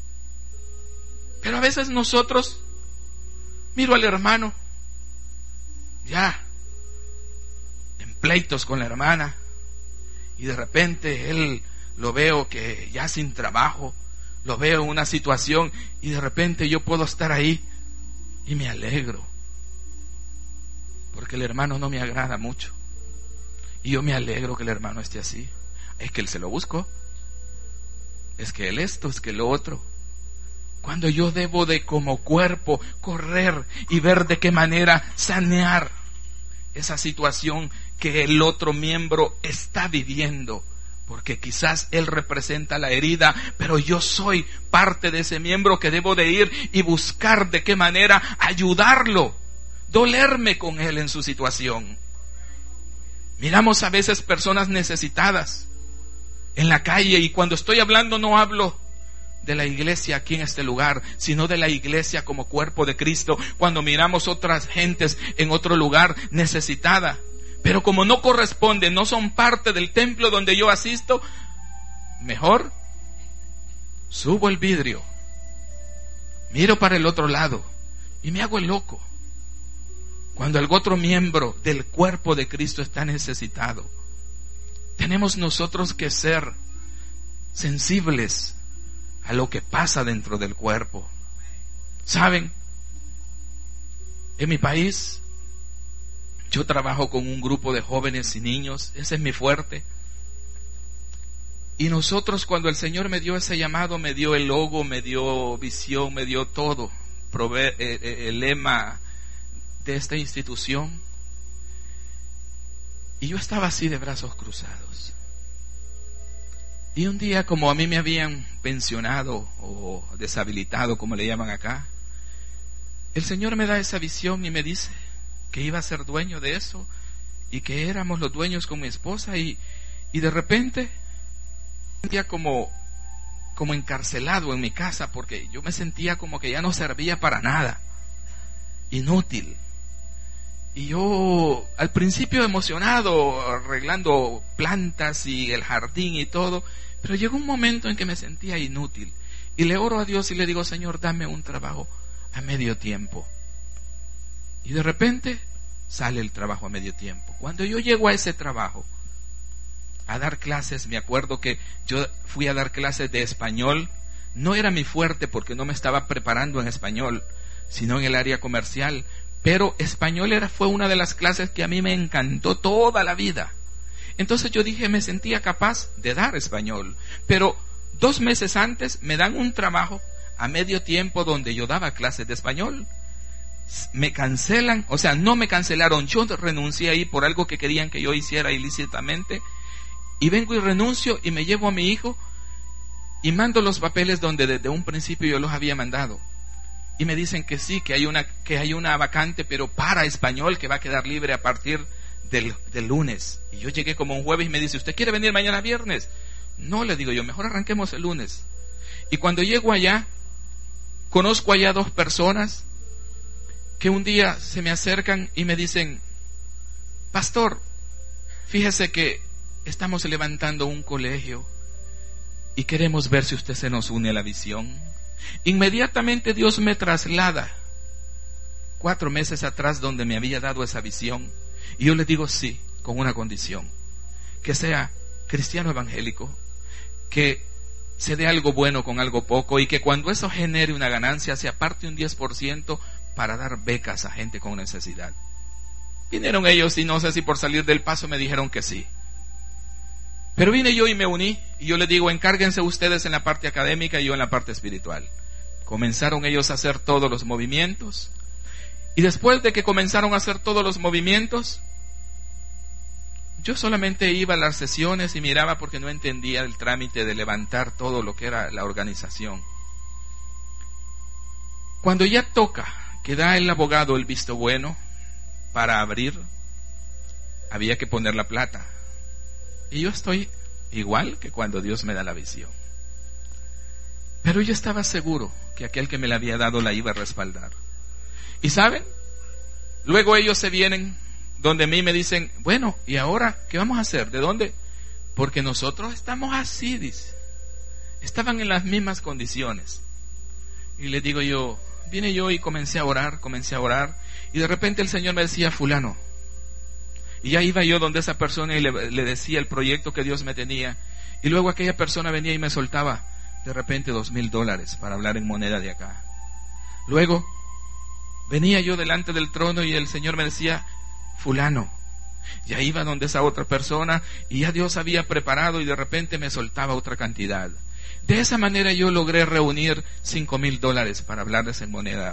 S1: Pero a veces nosotros, miro al hermano, ya, en pleitos con la hermana, y de repente él lo veo que ya sin trabajo, lo veo en una situación, y de repente yo puedo estar ahí y me alegro, porque el hermano no me agrada mucho, y yo me alegro que el hermano esté así. Es que él se lo buscó, es que él esto, es que lo otro. Cuando yo debo de como cuerpo correr y ver de qué manera sanear esa situación que el otro miembro está viviendo, porque quizás él representa la herida, pero yo soy parte de ese miembro que debo de ir y buscar de qué manera ayudarlo, dolerme con él en su situación. Miramos a veces personas necesitadas en la calle, y cuando estoy hablando no hablo de la iglesia aquí en este lugar, sino de la iglesia como cuerpo de Cristo. Cuando miramos otras gentes en otro lugar necesitada, pero como no corresponden, no son parte del templo donde yo asisto, mejor subo el vidrio, miro para el otro lado y me hago el loco cuando el otro miembro del cuerpo de Cristo está necesitado. Tenemos nosotros que ser sensibles a lo que pasa dentro del cuerpo. ¿Saben? En mi país yo trabajo con un grupo de jóvenes y niños, ese es mi fuerte. Y nosotros, cuando el Señor me dio ese llamado, me dio el logo, me dio visión, me dio todo, Prove- eh, eh, el lema de esta institución. Y yo estaba así de brazos cruzados. Y un día, como a mí me habían pensionado o deshabilitado, como le llaman acá, el Señor me da esa visión y me dice que iba a ser dueño de eso, y que éramos los dueños con mi esposa, y, y de repente me sentía como, como encarcelado en mi casa, porque yo me sentía como que ya no servía para nada, inútil. Y yo al principio emocionado, arreglando plantas y el jardín y todo, pero llegó un momento en que me sentía inútil, y le oro a Dios y le digo: Señor, dame un trabajo a medio tiempo. Y de repente sale el trabajo a medio tiempo. Cuando yo llego a ese trabajo, a dar clases, me acuerdo que yo fui a dar clases de español. No era mi fuerte porque no me estaba preparando en español, sino en el área comercial. Pero español era, fue una de las clases que a mí me encantó toda la vida. Entonces yo dije, me sentía capaz de dar español. Pero Dos meses antes me dan un trabajo a medio tiempo donde yo daba clases de español. Me cancelan, o sea, no me cancelaron, yo renuncié ahí por algo que querían que yo hiciera ilícitamente, y vengo y renuncio y me llevo a mi hijo y mando los papeles donde desde un principio yo los había mandado, y me dicen que sí, que hay una, que hay una vacante, pero para español, que va a quedar libre a partir del, del lunes. Y yo llegué como un jueves y me dice, ¿usted quiere venir mañana viernes? No, le digo yo, mejor arranquemos el lunes. Y cuando llego allá, conozco allá dos personas que un día se me acercan y me dicen, pastor, fíjese que estamos levantando un colegio y queremos ver si usted se nos une a la visión. Inmediatamente Dios me traslada cuatro meses atrás donde me había dado esa visión, y yo le digo sí, con una condición: que sea cristiano evangélico, que se dé algo bueno con algo poco, y que cuando eso genere una ganancia se aparte un diez por ciento para dar becas a gente con necesidad. Vinieron ellos y no sé si por salir del paso me dijeron que sí. Pero vine yo y me uní, y yo les digo, encárguense ustedes en la parte académica y yo en la parte espiritual. Comenzaron ellos a hacer todos los movimientos, y después de que comenzaron a hacer todos los movimientos, yo solamente iba a las sesiones y miraba porque no entendía el trámite de levantar todo lo que era la organización. Cuando ya toca, que da el abogado el visto bueno para abrir, había que poner la plata. Y yo estoy igual que cuando Dios me da la visión. Pero yo estaba seguro que aquel que me la había dado la iba a respaldar. ¿Y saben? Luego ellos se vienen donde a mí me dicen, bueno, ¿y ahora qué vamos a hacer? ¿De dónde? Porque nosotros estamos así, dice. Estaban en las mismas condiciones. Y le digo yo, vine yo y comencé a orar, comencé a orar, y de repente el Señor me decía, fulano. Y ya iba yo donde esa persona y le, le decía el proyecto que Dios me tenía. Y luego aquella persona venía y me soltaba de repente dos mil dólares para hablar en moneda de acá. Luego venía yo delante del trono y el Señor me decía, fulano. Ya iba donde esa otra persona y ya Dios había preparado y de repente me soltaba otra cantidad. De esa manera yo logré reunir cinco mil dólares para hablarles en moneda.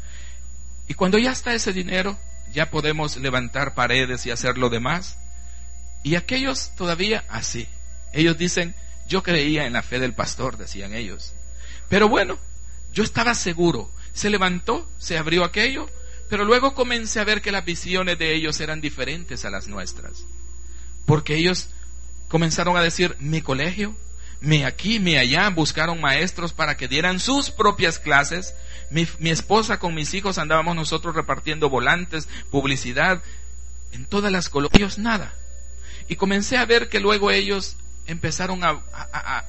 S1: Y cuando ya está ese dinero, ya podemos levantar paredes y hacer lo demás. Y aquellos todavía así. Ellos dicen, yo creía en la fe del pastor, decían ellos. Pero bueno, yo estaba seguro. Se levantó, se abrió aquello, pero luego comencé a ver que las visiones de ellos eran diferentes a las nuestras. Porque ellos comenzaron a decir, mi colegio, mi aquí, mi allá, buscaron maestros para que dieran sus propias clases. Mi, mi esposa con mis hijos andábamos nosotros repartiendo volantes, publicidad, en todas las colonias, ellos nada. Y comencé a ver que luego ellos empezaron a, a, a,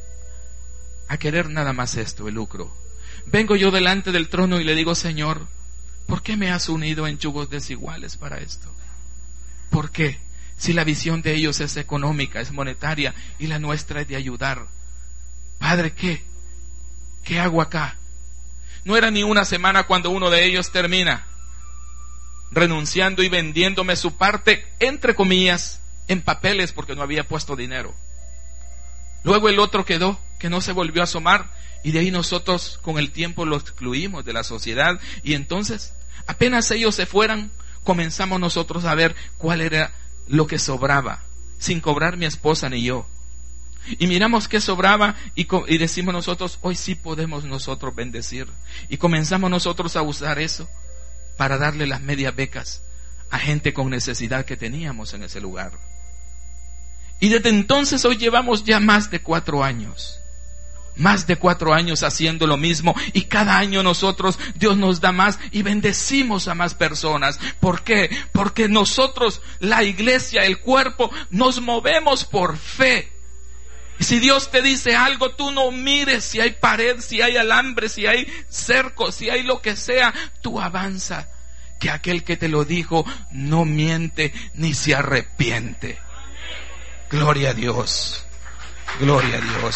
S1: a querer nada más esto, el lucro. Vengo yo delante del trono y le digo, Señor, ¿por qué me has unido en yugos desiguales para esto? ¿Por qué? Si la visión de ellos es económica, es monetaria, y la nuestra es de ayudar. Padre, ¿qué? ¿Qué hago acá? No era ni una semana cuando uno de ellos termina renunciando y vendiéndome su parte, entre comillas, en papeles porque no había puesto dinero. Luego el otro quedó, que no se volvió a asomar, y de ahí nosotros con el tiempo lo excluimos de la sociedad. Y entonces, apenas ellos se fueran, comenzamos nosotros a ver cuál era lo que sobraba, sin cobrar mi esposa ni yo. Y miramos qué sobraba y, co- y decimos nosotros, hoy sí podemos nosotros bendecir. Y comenzamos nosotros a usar eso para darle las medias becas a gente con necesidad que teníamos en ese lugar. Y desde entonces hoy llevamos ya más de cuatro años. Más de cuatro años haciendo lo mismo, y cada año nosotros, Dios nos da más y bendecimos a más personas. ¿Por qué? Porque nosotros, la iglesia, el cuerpo, nos movemos por fe. Y si Dios te dice algo, tú no mires si hay pared, si hay alambre, si hay cerco, si hay lo que sea, tú avanza, que aquel que te lo dijo no miente ni se arrepiente. Gloria a Dios, gloria a Dios.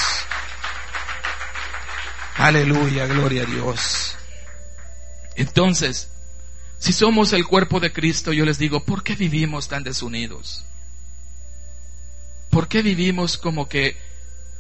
S1: Aleluya, gloria a Dios. Entonces, si somos el cuerpo de Cristo, yo les digo, ¿por qué vivimos tan desunidos? ¿Por qué vivimos como que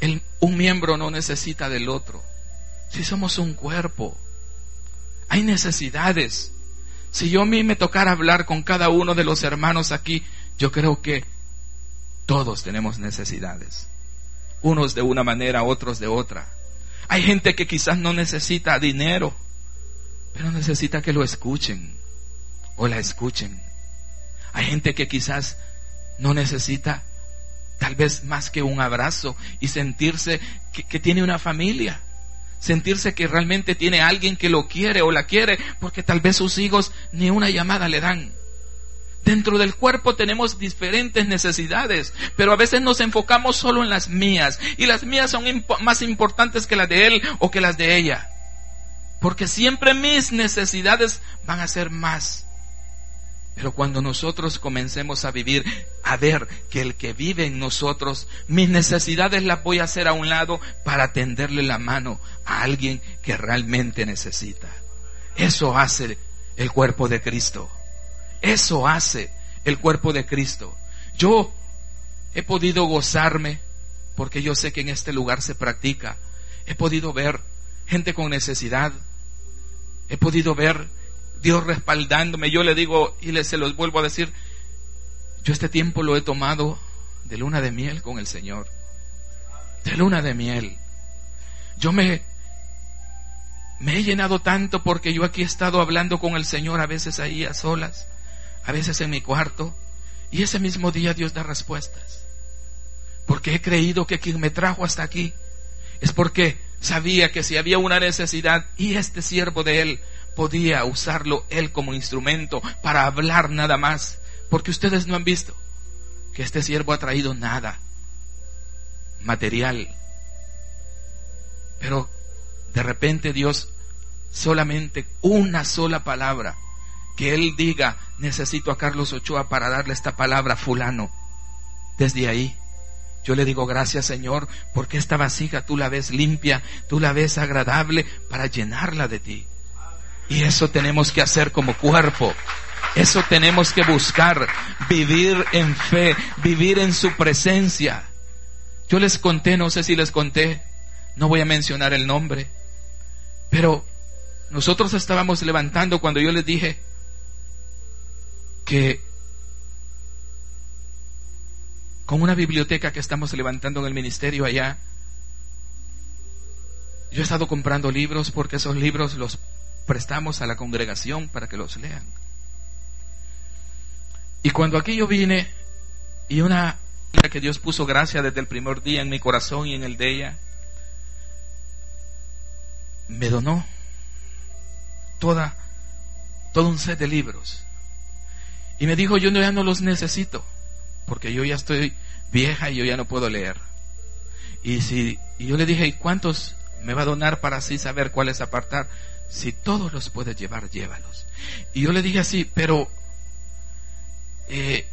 S1: el, un miembro no necesita del otro. Si somos un cuerpo, hay necesidades. Si yo a mí me tocara hablar con cada uno de los hermanos aquí, yo creo que todos tenemos necesidades. Unos de una manera, otros de otra. Hay gente que quizás no necesita dinero, pero necesita que lo escuchen o la escuchen. Hay gente que quizás no necesita tal vez más que un abrazo y sentirse que, que tiene una familia. Sentirse que realmente tiene alguien que lo quiere o la quiere, porque tal vez sus hijos ni una llamada le dan. Dentro del cuerpo tenemos diferentes necesidades, pero a veces nos enfocamos solo en las mías, y las mías son imp- más importantes que las de él o que las de ella, porque siempre mis necesidades van a ser más. Pero cuando nosotros comencemos a vivir, a ver que el que vive en nosotros, mis necesidades las voy a hacer a un lado para tenderle la mano a alguien que realmente necesita. Eso hace el cuerpo de Cristo. Eso hace el cuerpo de Cristo. Yo he podido gozarme, porque yo sé que en este lugar se practica. He podido ver gente con necesidad. He podido ver Dios respaldándome. Yo le digo y le, se los vuelvo a decir, yo este tiempo lo he tomado de luna de miel con el Señor. De luna de miel. Yo me, me he llenado tanto porque yo aquí he estado hablando con el Señor, a veces ahí a solas, a veces en mi cuarto, y ese mismo día Dios da respuestas. Porque he creído que quien me trajo hasta aquí es porque sabía que si había una necesidad y este siervo de Él podía usarlo Él como instrumento para hablar nada más. Porque ustedes no han visto que este siervo ha traído nada material, pero de repente Dios, solamente una sola palabra, que Él diga, necesito a Carlos Ochoa para darle esta palabra a fulano. Desde ahí yo le digo, gracias Señor, porque esta vasija tú la ves limpia, tú la ves agradable para llenarla de ti. Y eso tenemos que hacer como cuerpo. Eso tenemos que buscar, vivir en fe, vivir en su presencia. Yo les conté, no sé si les conté, no voy a mencionar el nombre, pero nosotros estábamos levantando cuando yo les dije que con una biblioteca que estamos levantando en el ministerio allá, yo he estado comprando libros porque esos libros los prestamos a la congregación para que los lean. Y cuando aquí yo vine, y una que Dios puso gracia desde el primer día en mi corazón y en el de ella, me donó toda, todo un set de libros. Y me dijo, yo ya no los necesito, porque yo ya estoy vieja y yo ya no puedo leer. Y si y yo le dije, ¿y cuántos me va a donar para así saber cuáles apartar? Si todos los puedes llevar, llévalos. Y yo le dije así, pero eh,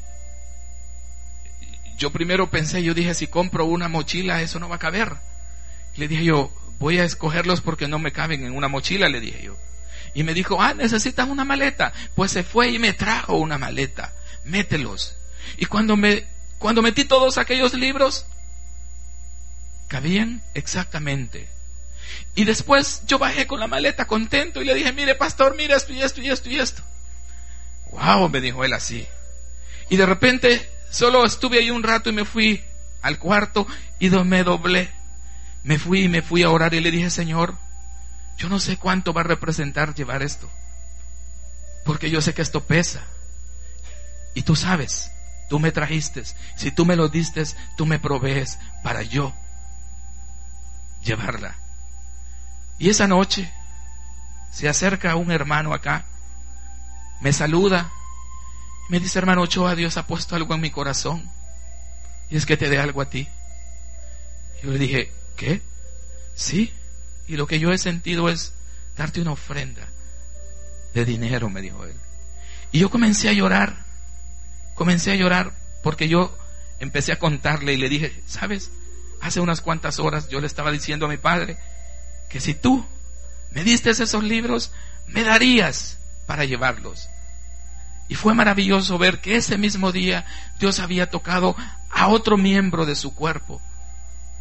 S1: yo primero pensé, yo dije, si compro una mochila, eso no va a caber. Le dije yo, voy a escogerlos porque no me caben en una mochila, le dije yo. Y me dijo, ah, necesitas una maleta. Pues se fue y me trajo una maleta. Mételos. Y cuando me, cuando metí todos aquellos libros, cabían exactamente. Y después yo bajé con la maleta contento y le dije, mire pastor, mire esto y esto y esto y esto. Wow, me dijo él así. Y de repente solo estuve ahí un rato y me fui al cuarto y me doblé. Me fui y me fui a orar y le dije, Señor, yo no sé cuánto va a representar llevar esto, porque yo sé que esto pesa. Y tú sabes, tú me trajiste, si tú me lo diste, tú me provees para yo llevarla. Y esa noche se acerca un hermano acá, me saluda, me dice, hermano Ochoa, Dios ha puesto algo en mi corazón y es que te dé algo a ti. Yo le dije, ¿qué? Sí, y lo que yo he sentido es darte una ofrenda de dinero, me dijo él. Y yo comencé a llorar, comencé a llorar porque yo empecé a contarle y le dije, ¿sabes? Hace unas cuantas horas yo le estaba diciendo a mi padre que si tú me diste esos libros, me darías para llevarlos. Y fue maravilloso ver que ese mismo día Dios había tocado a otro miembro de su cuerpo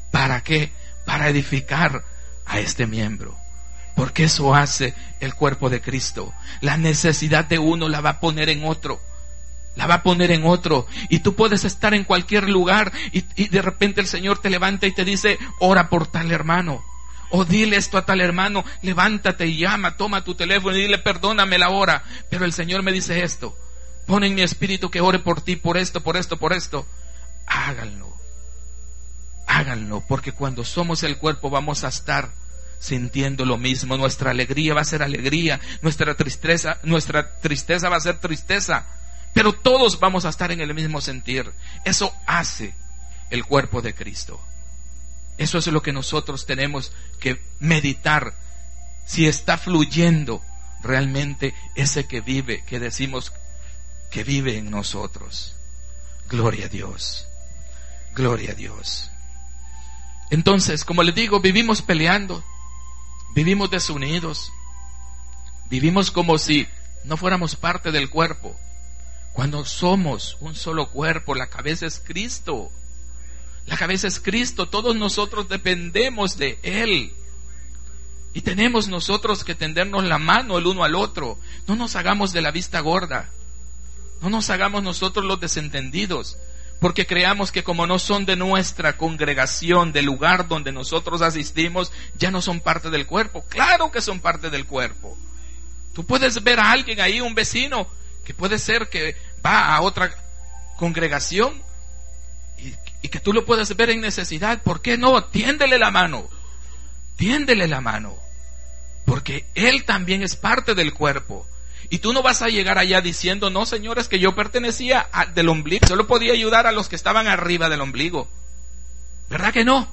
S1: ¿Para qué? Para edificar a este miembro. Porque eso hace el cuerpo de Cristo. La necesidad de uno la va a poner en otro. La va a poner en otro. Y tú puedes estar en cualquier lugar y, y de repente el Señor te levanta y te dice, ora por tal hermano. O dile esto a tal hermano, levántate y llama, toma tu teléfono y dile, perdóname la hora. Pero el Señor me dice esto. Pon en mi espíritu que ore por ti, por esto, por esto, por esto. Háganlo. Háganlo, porque cuando somos el cuerpo vamos a estar sintiendo lo mismo. Nuestra alegría va a ser alegría, nuestra tristeza, nuestra tristeza va a ser tristeza, pero todos vamos a estar en el mismo sentir. Eso hace el cuerpo de Cristo. Eso es lo que nosotros tenemos que meditar, si está fluyendo realmente ese que vive, que decimos que vive en nosotros. Gloria a Dios, gloria a Dios. Entonces, como les digo, vivimos peleando, vivimos desunidos, vivimos como si no fuéramos parte del cuerpo, cuando somos un solo cuerpo. La cabeza es Cristo, la cabeza es Cristo, todos nosotros dependemos de Él, y tenemos nosotros que tendernos la mano el uno al otro. No nos hagamos de la vista gorda, no nos hagamos nosotros los desentendidos, porque creamos que como no son de nuestra congregación, del lugar donde nosotros asistimos, ya no son parte del cuerpo. Claro que son parte del cuerpo. Tú puedes ver a alguien ahí, un vecino, que puede ser que va a otra congregación y, y que tú lo puedes ver en necesidad. ¿Por qué no? Tiéndele la mano, tiéndele la mano, porque él también es parte del cuerpo. Y tú no vas a llegar allá diciendo, no, señores, que yo pertenecía a, del ombligo, solo podía ayudar a los que estaban arriba del ombligo. ¿Verdad que no?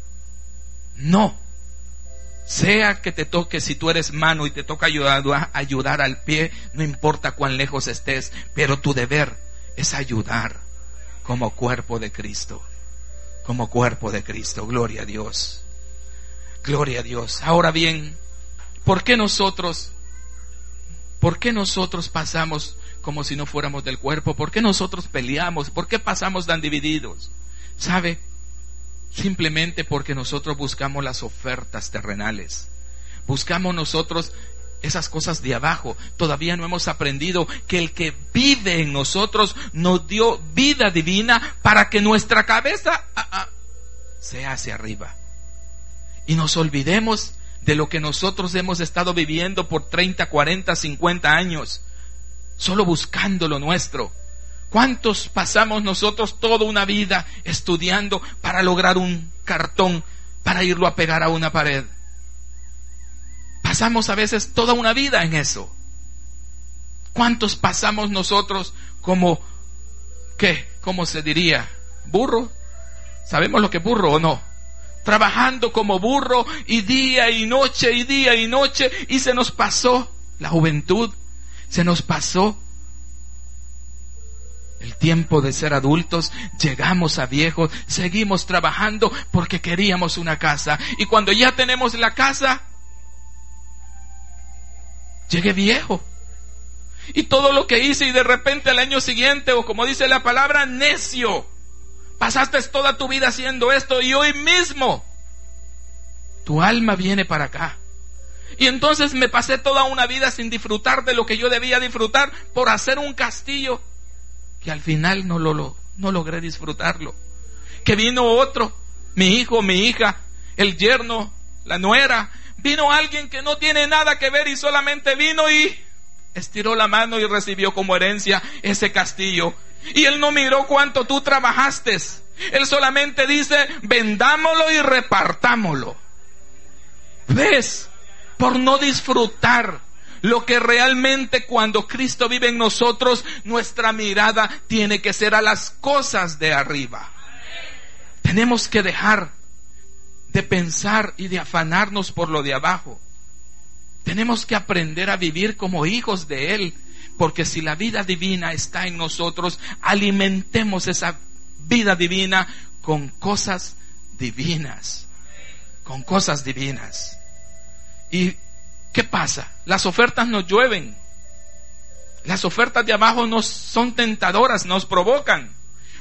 S1: No. Sea que te toque, si tú eres mano y te toca ayudar, ayudar al pie, no importa cuán lejos estés, pero tu deber es ayudar como cuerpo de Cristo. Como cuerpo de Cristo. Gloria a Dios. Gloria a Dios. Ahora bien, ¿por qué nosotros... ¿Por qué nosotros pasamos como si no fuéramos del cuerpo? ¿Por qué nosotros peleamos? ¿Por qué pasamos tan divididos? ¿Sabe? Simplemente porque nosotros buscamos las ofertas terrenales. Buscamos nosotros esas cosas de abajo. Todavía no hemos aprendido que el que vive en nosotros nos dio vida divina para que nuestra cabeza ah, ah, sea hacia arriba. Y nos olvidemos de lo que nosotros hemos estado viviendo por treinta, cuarenta, cincuenta años, solo buscando lo nuestro. ¿Cuántos pasamos nosotros toda una vida estudiando para lograr un cartón, para irlo a pegar a una pared? Pasamos a veces toda una vida en eso. ¿Cuántos pasamos nosotros como, qué, cómo se diría, burro? ¿Sabemos lo que es burro o no? Trabajando como burro y día y noche y día y noche, y se nos pasó la juventud, se nos pasó el tiempo de ser adultos, llegamos a viejos, seguimos trabajando porque queríamos una casa, y cuando ya tenemos la casa, llegué viejo y todo lo que hice, y de repente al año siguiente, o como dice la palabra, necio. Pasaste toda tu vida haciendo esto y hoy mismo tu alma viene para acá. Y entonces me pasé toda una vida sin disfrutar de lo que yo debía disfrutar por hacer un castillo que al final no lo, lo no logré disfrutarlo. Que vino otro, mi hijo, mi hija, el yerno, la nuera, vino alguien que no tiene nada que ver y solamente vino y estiró la mano y recibió como herencia ese castillo. Y él no miró cuánto tú trabajaste. Él solamente dice, vendámoslo y repartámoslo. ¿Ves? Por no disfrutar lo que realmente, cuando Cristo vive en nosotros, nuestra mirada tiene que ser a las cosas de arriba. Tenemos que dejar de pensar y de afanarnos por lo de abajo. Tenemos que aprender a vivir como hijos de Él. Porque si la vida divina está en nosotros, alimentemos esa vida divina con cosas divinas. Con cosas divinas. ¿Y qué pasa? Las ofertas nos llueven. Las ofertas de abajo nos son tentadoras, nos provocan.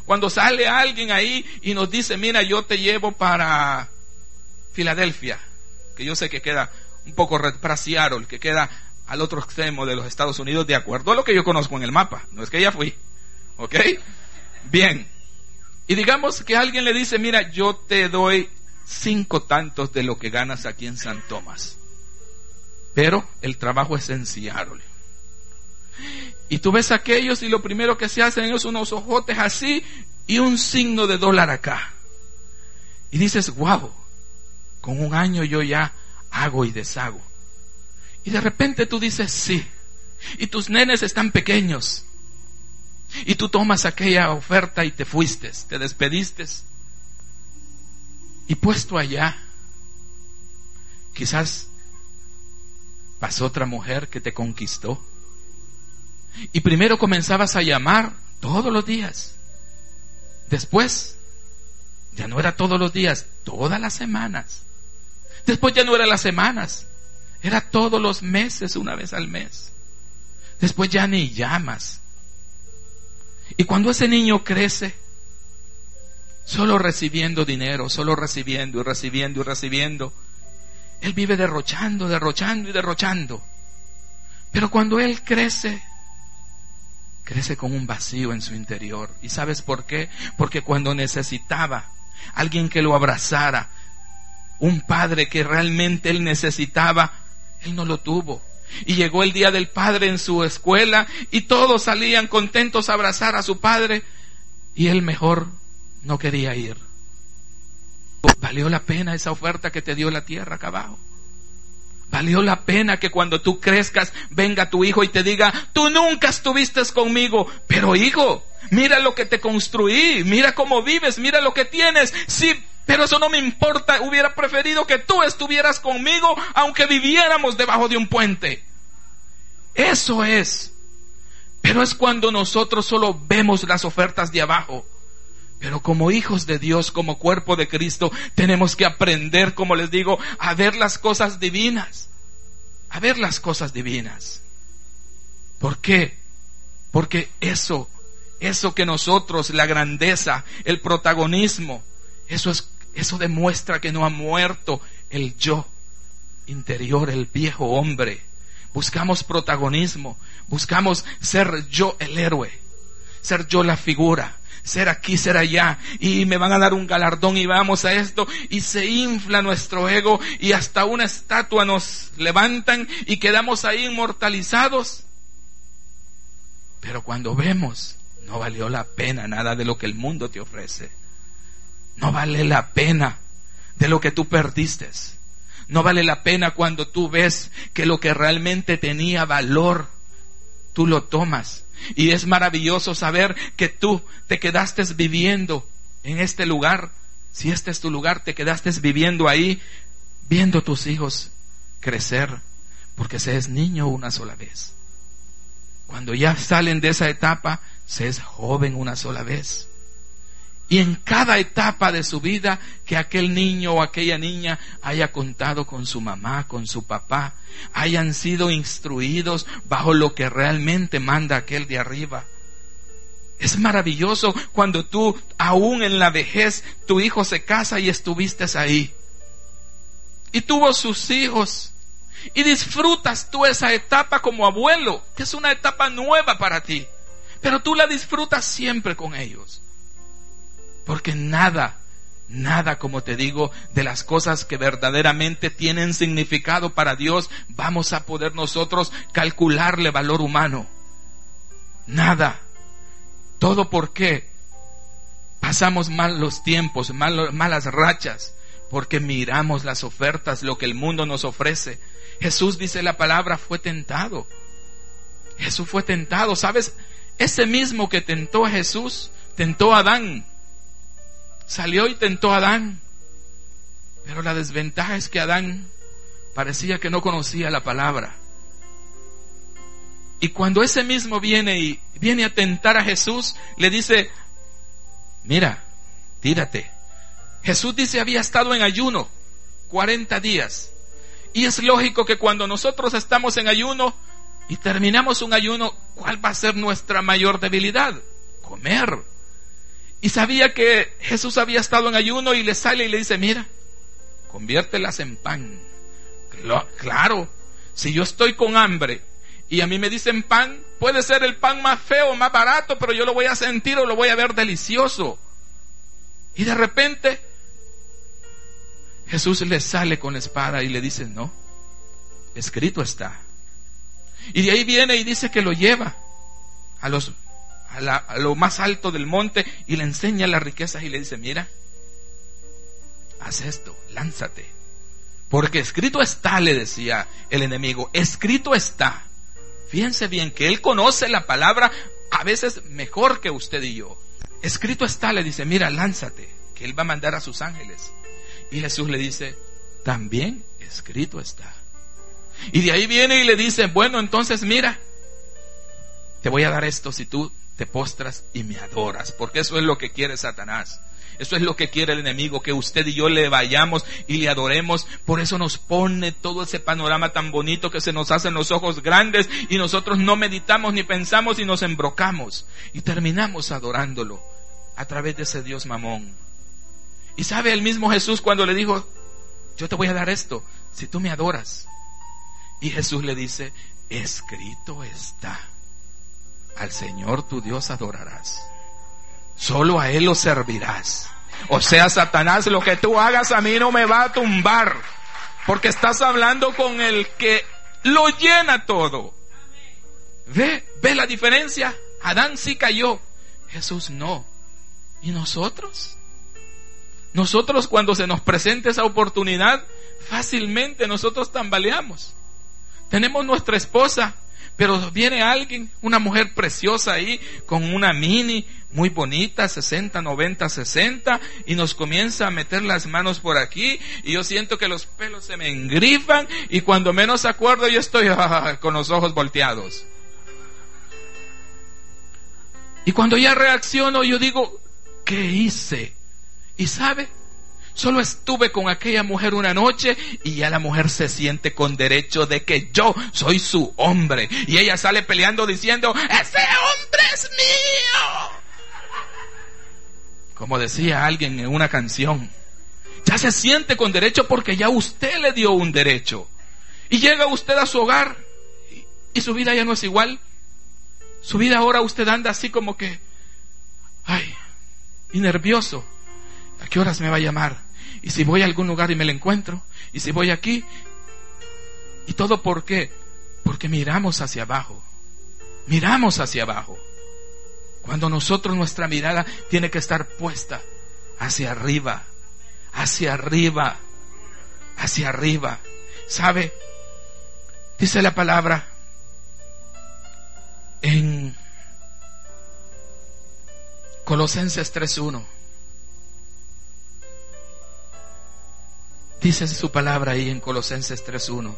S1: Cuando sale alguien ahí y nos dice, mira, yo te llevo para Filadelfia, que yo sé que queda un poco para Seattle, que queda al otro extremo de los Estados Unidos, de acuerdo a lo que yo conozco en el mapa. No es que ya fui. ¿Ok? Bien. Y digamos que alguien le dice, mira, yo te doy cinco tantos de lo que ganas aquí en San Tomás, pero el trabajo es en Seattle. Y tú ves a aquellos y lo primero que se hacen es unos ojotes así y un signo de dólar acá. Y dices, wow, con un año yo ya hago y deshago. Y de repente tú dices, sí. Y tus nenes están pequeños. Y tú tomas aquella oferta y te fuiste, te despediste. Y puesto allá, quizás pasó otra mujer que te conquistó. Y primero comenzabas a llamar todos los días. Después, ya no era todos los días, todas las semanas. Después ya no era las semanas, era todos los meses, una vez al mes. Después ya ni llamas. Y cuando ese niño crece, solo recibiendo dinero, solo recibiendo y recibiendo y recibiendo, él vive derrochando, derrochando y derrochando. Pero cuando él crece, crece con un vacío en su interior. ¿Y sabes por qué? Porque cuando necesitaba alguien que lo abrazara, un padre que realmente él necesitaba, él no lo tuvo. Y llegó el día del padre en su escuela y todos salían contentos a abrazar a su padre y él mejor no quería ir. ¿Valió la pena esa oferta que te dio la tierra acá abajo? ¿Valió la pena que cuando tú crezcas venga tu hijo y te diga, tú nunca estuviste conmigo, pero hijo, mira lo que te construí, mira cómo vives, mira lo que tienes? Sí, pero eso no me importa, hubiera preferido que tú estuvieras conmigo aunque viviéramos debajo de un puente. Eso es. Pero es cuando nosotros solo vemos las ofertas de abajo. Pero como hijos de Dios, como cuerpo de Cristo, tenemos que aprender, como les digo, a ver las cosas divinas. A ver las cosas divinas. ¿Por qué? Porque eso, eso que nosotros, la grandeza, el protagonismo, eso es, eso demuestra que no ha muerto el yo interior, el viejo hombre. Buscamos protagonismo, buscamos ser yo el héroe, ser yo la figura, ser aquí, ser allá, y me van a dar un galardón y vamos a esto, y se infla nuestro ego y hasta una estatua nos levantan y quedamos ahí inmortalizados. Pero cuando vemos, no valió la pena nada de lo que el mundo te ofrece. No vale la pena de lo que tú perdiste. No vale la pena cuando tú ves que lo que realmente tenía valor, tú lo tomas. Y es maravilloso saber que tú te quedaste viviendo en este lugar. Si este es tu lugar, te quedaste viviendo ahí, viendo tus hijos crecer, porque se es niño una sola vez. Cuando ya salen de esa etapa, se es joven una sola vez. Y en cada etapa de su vida, que aquel niño o aquella niña haya contado con su mamá, con su papá, hayan sido instruidos bajo lo que realmente manda aquel de arriba. Es maravilloso cuando tú, aún en la vejez, tu hijo se casa y estuviste ahí. Y tuvo sus hijos. Y disfrutas tú esa etapa como abuelo, que es una etapa nueva para ti. Pero tú la disfrutas siempre con ellos. Porque nada, nada, como te digo, de las cosas que verdaderamente tienen significado para Dios, vamos a poder nosotros calcularle valor humano. Nada. Todo porque pasamos mal los tiempos, mal, malas rachas, porque miramos las ofertas, lo que el mundo nos ofrece. Jesús, dice la palabra, fue tentado. Jesús fue tentado. ¿Sabes? Ese mismo que tentó a Jesús, tentó a Adán. Salió y tentó a Adán. Pero la desventaja es que Adán parecía que no conocía la palabra. Y cuando ese mismo viene y viene a tentar a Jesús, le dice, mira, tírate. Jesús dice había estado en ayuno cuarenta días. Y es lógico que cuando nosotros estamos en ayuno y terminamos un ayuno, ¿cuál va a ser nuestra mayor debilidad? Comer. Y sabía que Jesús había estado en ayuno y le sale y le dice, mira, conviértelas en pan. Claro, si yo estoy con hambre y a mí me dicen pan, puede ser el pan más feo, más barato, pero yo lo voy a sentir o lo voy a ver delicioso. Y de repente Jesús le sale con la espada y le dice, no, escrito está. Y de ahí viene y dice que lo lleva a, los, a, la, a lo más alto del monte y le enseña las riquezas y le dice, mira, haz esto, lánzate. Porque escrito está, le decía el enemigo, escrito está. Fíjense bien que él conoce la palabra a veces mejor que usted y yo. Escrito está, le dice, mira, lánzate, que él va a mandar a sus ángeles. Y Jesús le dice, también escrito está. Y de ahí viene y le dice, bueno, entonces mira, te voy a dar esto si tú te postras y me adoras, porque eso es lo que quiere Satanás. Eso es lo que quiere el enemigo, que usted y yo le vayamos y le adoremos. Por eso nos pone todo ese panorama tan bonito que se nos hacen los ojos grandes y nosotros no meditamos ni pensamos y nos embrocamos y terminamos adorándolo a través de ese Dios mamón. Y sabe el mismo Jesús cuando le dijo, yo te voy a dar esto si tú me adoras. Y Jesús le dice, escrito está, al Señor tu Dios adorarás, solo a Él lo servirás. O sea, Satanás, lo que tú hagas a mí no me va a tumbar, porque estás hablando con el que lo llena todo. ¿Ve? ¿Ve la diferencia? Adán sí cayó, Jesús no. ¿Y nosotros? Nosotros cuando se nos presenta esa oportunidad, fácilmente nosotros tambaleamos. Tenemos nuestra esposa, pero viene alguien, una mujer preciosa ahí, con una mini, muy bonita, sesenta, noventa, sesenta, y nos comienza a meter las manos por aquí, y yo siento que los pelos se me engrifan, y cuando menos acuerdo yo estoy ah, con los ojos volteados. Y cuando ya reacciono, yo digo, ¿qué hice? ¿Y sabe? Solo estuve con aquella mujer una noche y ya la mujer se siente con derecho de que yo soy su hombre. Y ella sale peleando diciendo, ¡ese hombre es mío! Como decía alguien en una canción, ya se siente con derecho porque ya usted le dio un derecho. Y llega usted a su hogar y, y su vida ya no es igual. Su vida ahora usted anda así como que, ay, y nervioso. ¿A qué horas me va a llamar? Y si voy a algún lugar y me la encuentro, y si voy aquí, y todo ¿por qué? Porque miramos hacia abajo, miramos hacia abajo, cuando nosotros nuestra mirada tiene que estar puesta hacia arriba, hacia arriba, hacia arriba. ¿Sabe? Dice la palabra en Colosenses tres uno. Dice su palabra ahí en Colosenses tres uno.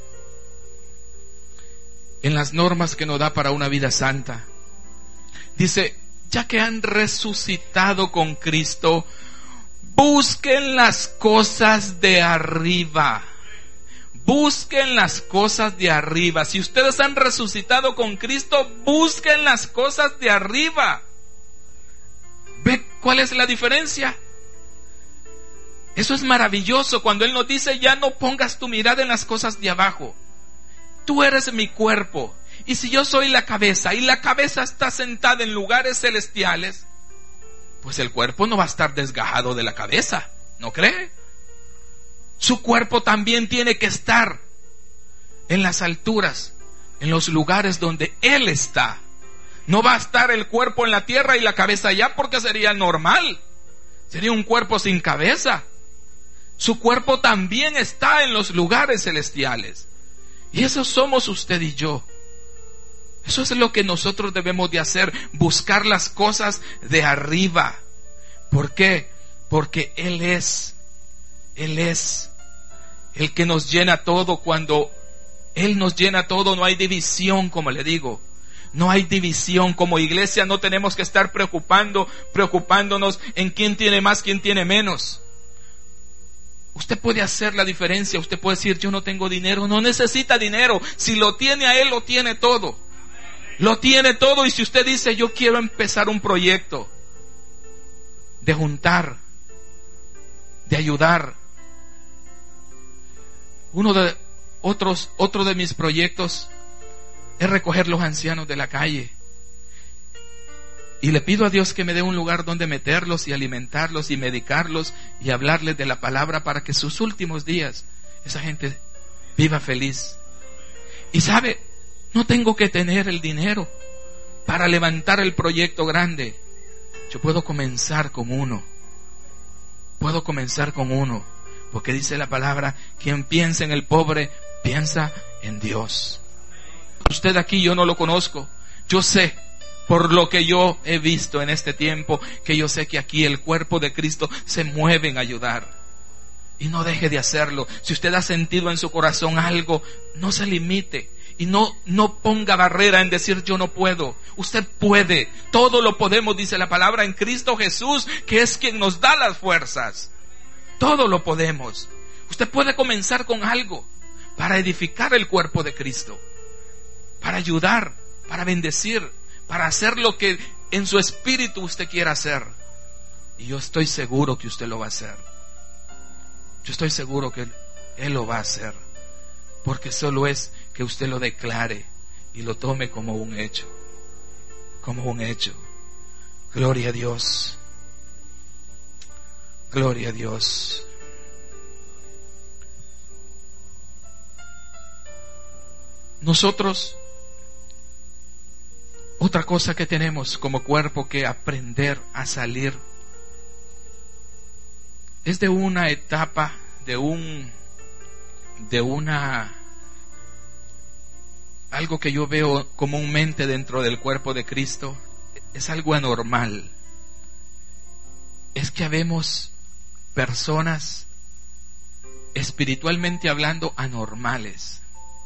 S1: En las normas que nos da para una vida santa. Dice, ya que han resucitado con Cristo, busquen las cosas de arriba. Busquen las cosas de arriba. Si ustedes han resucitado con Cristo, busquen las cosas de arriba. ¿Ve cuál es la diferencia? Eso es maravilloso cuando Él nos dice, ya no pongas tu mirada en las cosas de abajo. Tú eres mi cuerpo. Y si yo soy la cabeza y la cabeza está sentada en lugares celestiales, pues el cuerpo no va a estar desgajado de la cabeza, ¿no cree? Su cuerpo también tiene que estar en las alturas, en los lugares donde Él está. No va a estar el cuerpo en la tierra y la cabeza allá, porque sería normal. Sería un cuerpo sin cabeza. Su cuerpo también está en los lugares celestiales. Y eso somos usted y yo. Eso es lo que nosotros debemos de hacer, buscar las cosas de arriba. ¿Por qué? Porque Él es, Él es el que nos llena todo. Cuando Él nos llena todo, no hay división, como le digo. No hay división. Como iglesia no tenemos que estar preocupando, preocupándonos en quién tiene más, quién tiene menos. Usted puede hacer la diferencia. Usted puede decir, yo no tengo dinero. No necesita dinero. Si lo tiene a Él, lo tiene todo. Lo tiene todo. Y si usted dice, yo quiero empezar un proyecto, de juntar, de ayudar. Uno de otros, otro de mis proyectos es recoger los ancianos de la calle. Y le pido a Dios que me dé un lugar donde meterlos y alimentarlos y medicarlos y hablarles de la palabra para que sus últimos días esa gente viva feliz. Y sabe, no tengo que tener el dinero para levantar el proyecto grande. Yo puedo comenzar con uno. Puedo comenzar con uno. Porque dice la palabra, quien piensa en el pobre, piensa en Dios. Usted aquí yo no lo conozco. Yo sé, por lo que yo he visto en este tiempo, que yo sé que aquí el cuerpo de Cristo se mueve en ayudar. Y no deje de hacerlo. Si usted ha sentido en su corazón algo, no se limite. Y no, no ponga barrera en decir yo no puedo. Usted puede. Todo lo podemos, dice la palabra, en Cristo Jesús, que es quien nos da las fuerzas. Todo lo podemos. Usted puede comenzar con algo para edificar el cuerpo de Cristo. Para ayudar, para bendecir, para hacer lo que en su espíritu usted quiera hacer. Y yo estoy seguro que usted lo va a hacer. Yo estoy seguro que Él lo va a hacer. Porque solo es que usted lo declare y lo tome como un hecho. Como un hecho. Gloria a Dios. Gloria a Dios. Nosotros, otra cosa que tenemos como cuerpo que aprender a salir es de una etapa, de un, de una, algo que yo veo comúnmente dentro del cuerpo de Cristo, es algo anormal. Es que habemos personas, espiritualmente hablando, anormales.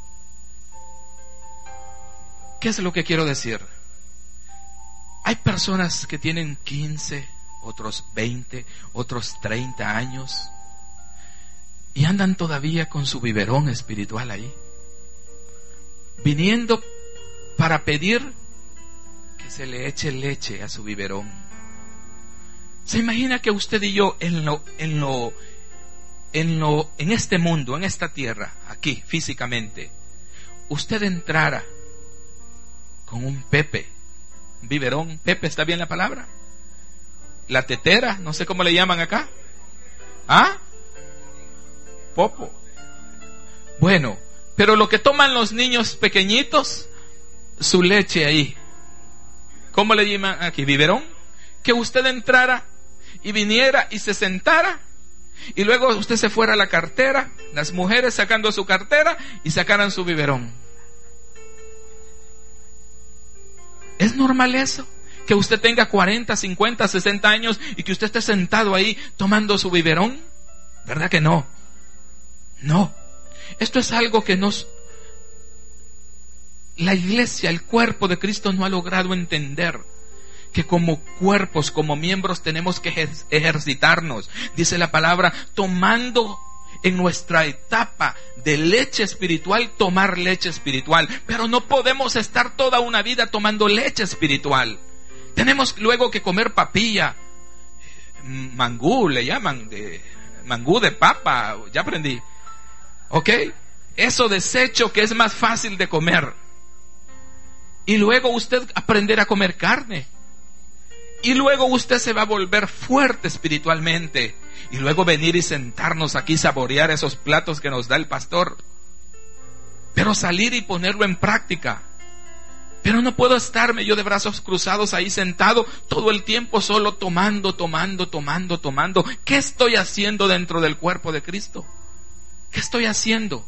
S1: ¿Qué es lo que quiero decir? Hay personas que tienen quince, otros veinte, otros treinta años y andan todavía con su biberón espiritual ahí, viniendo para pedir que se le eche leche a su biberón. ¿Se imagina que usted y yo en lo, en lo, en lo, en este mundo, en esta tierra, aquí físicamente, usted entrara con un Pepe, un biberón? Pepe, ¿está bien la palabra? La tetera, no sé cómo le llaman acá. ¿Ah? Popo. Bueno, pero lo que toman los niños pequeñitos, su leche ahí. ¿Cómo le llaman aquí? ¿Biberón? Que usted entrara y viniera y se sentara y luego usted se fuera a la cartera, las mujeres sacando su cartera y sacaran su biberón. ¿Es normal eso? Que usted tenga cuarenta, cincuenta, sesenta años y que usted esté sentado ahí tomando su biberón. ¿Verdad que no? No. Esto es algo que nos, la iglesia, el cuerpo de Cristo no ha logrado entender. Que como cuerpos, como miembros tenemos que ejer- ejercitarnos. Dice la palabra, tomando en nuestra etapa de leche espiritual, tomar leche espiritual. Pero no podemos estar toda una vida tomando leche espiritual. Tenemos luego que comer papilla, mangú le llaman, de, mangú de papa, ya aprendí. ¿Ok? Eso desecho que es más fácil de comer. Y luego usted aprender a comer carne. Y luego usted se va a volver fuerte espiritualmente. Y luego venir y sentarnos aquí, saborear esos platos que nos da el pastor. Pero salir y ponerlo en práctica. Pero no puedo estarme yo de brazos cruzados ahí sentado todo el tiempo solo tomando, tomando, tomando, tomando. ¿Qué estoy haciendo dentro del cuerpo de Cristo? ¿Qué estoy haciendo?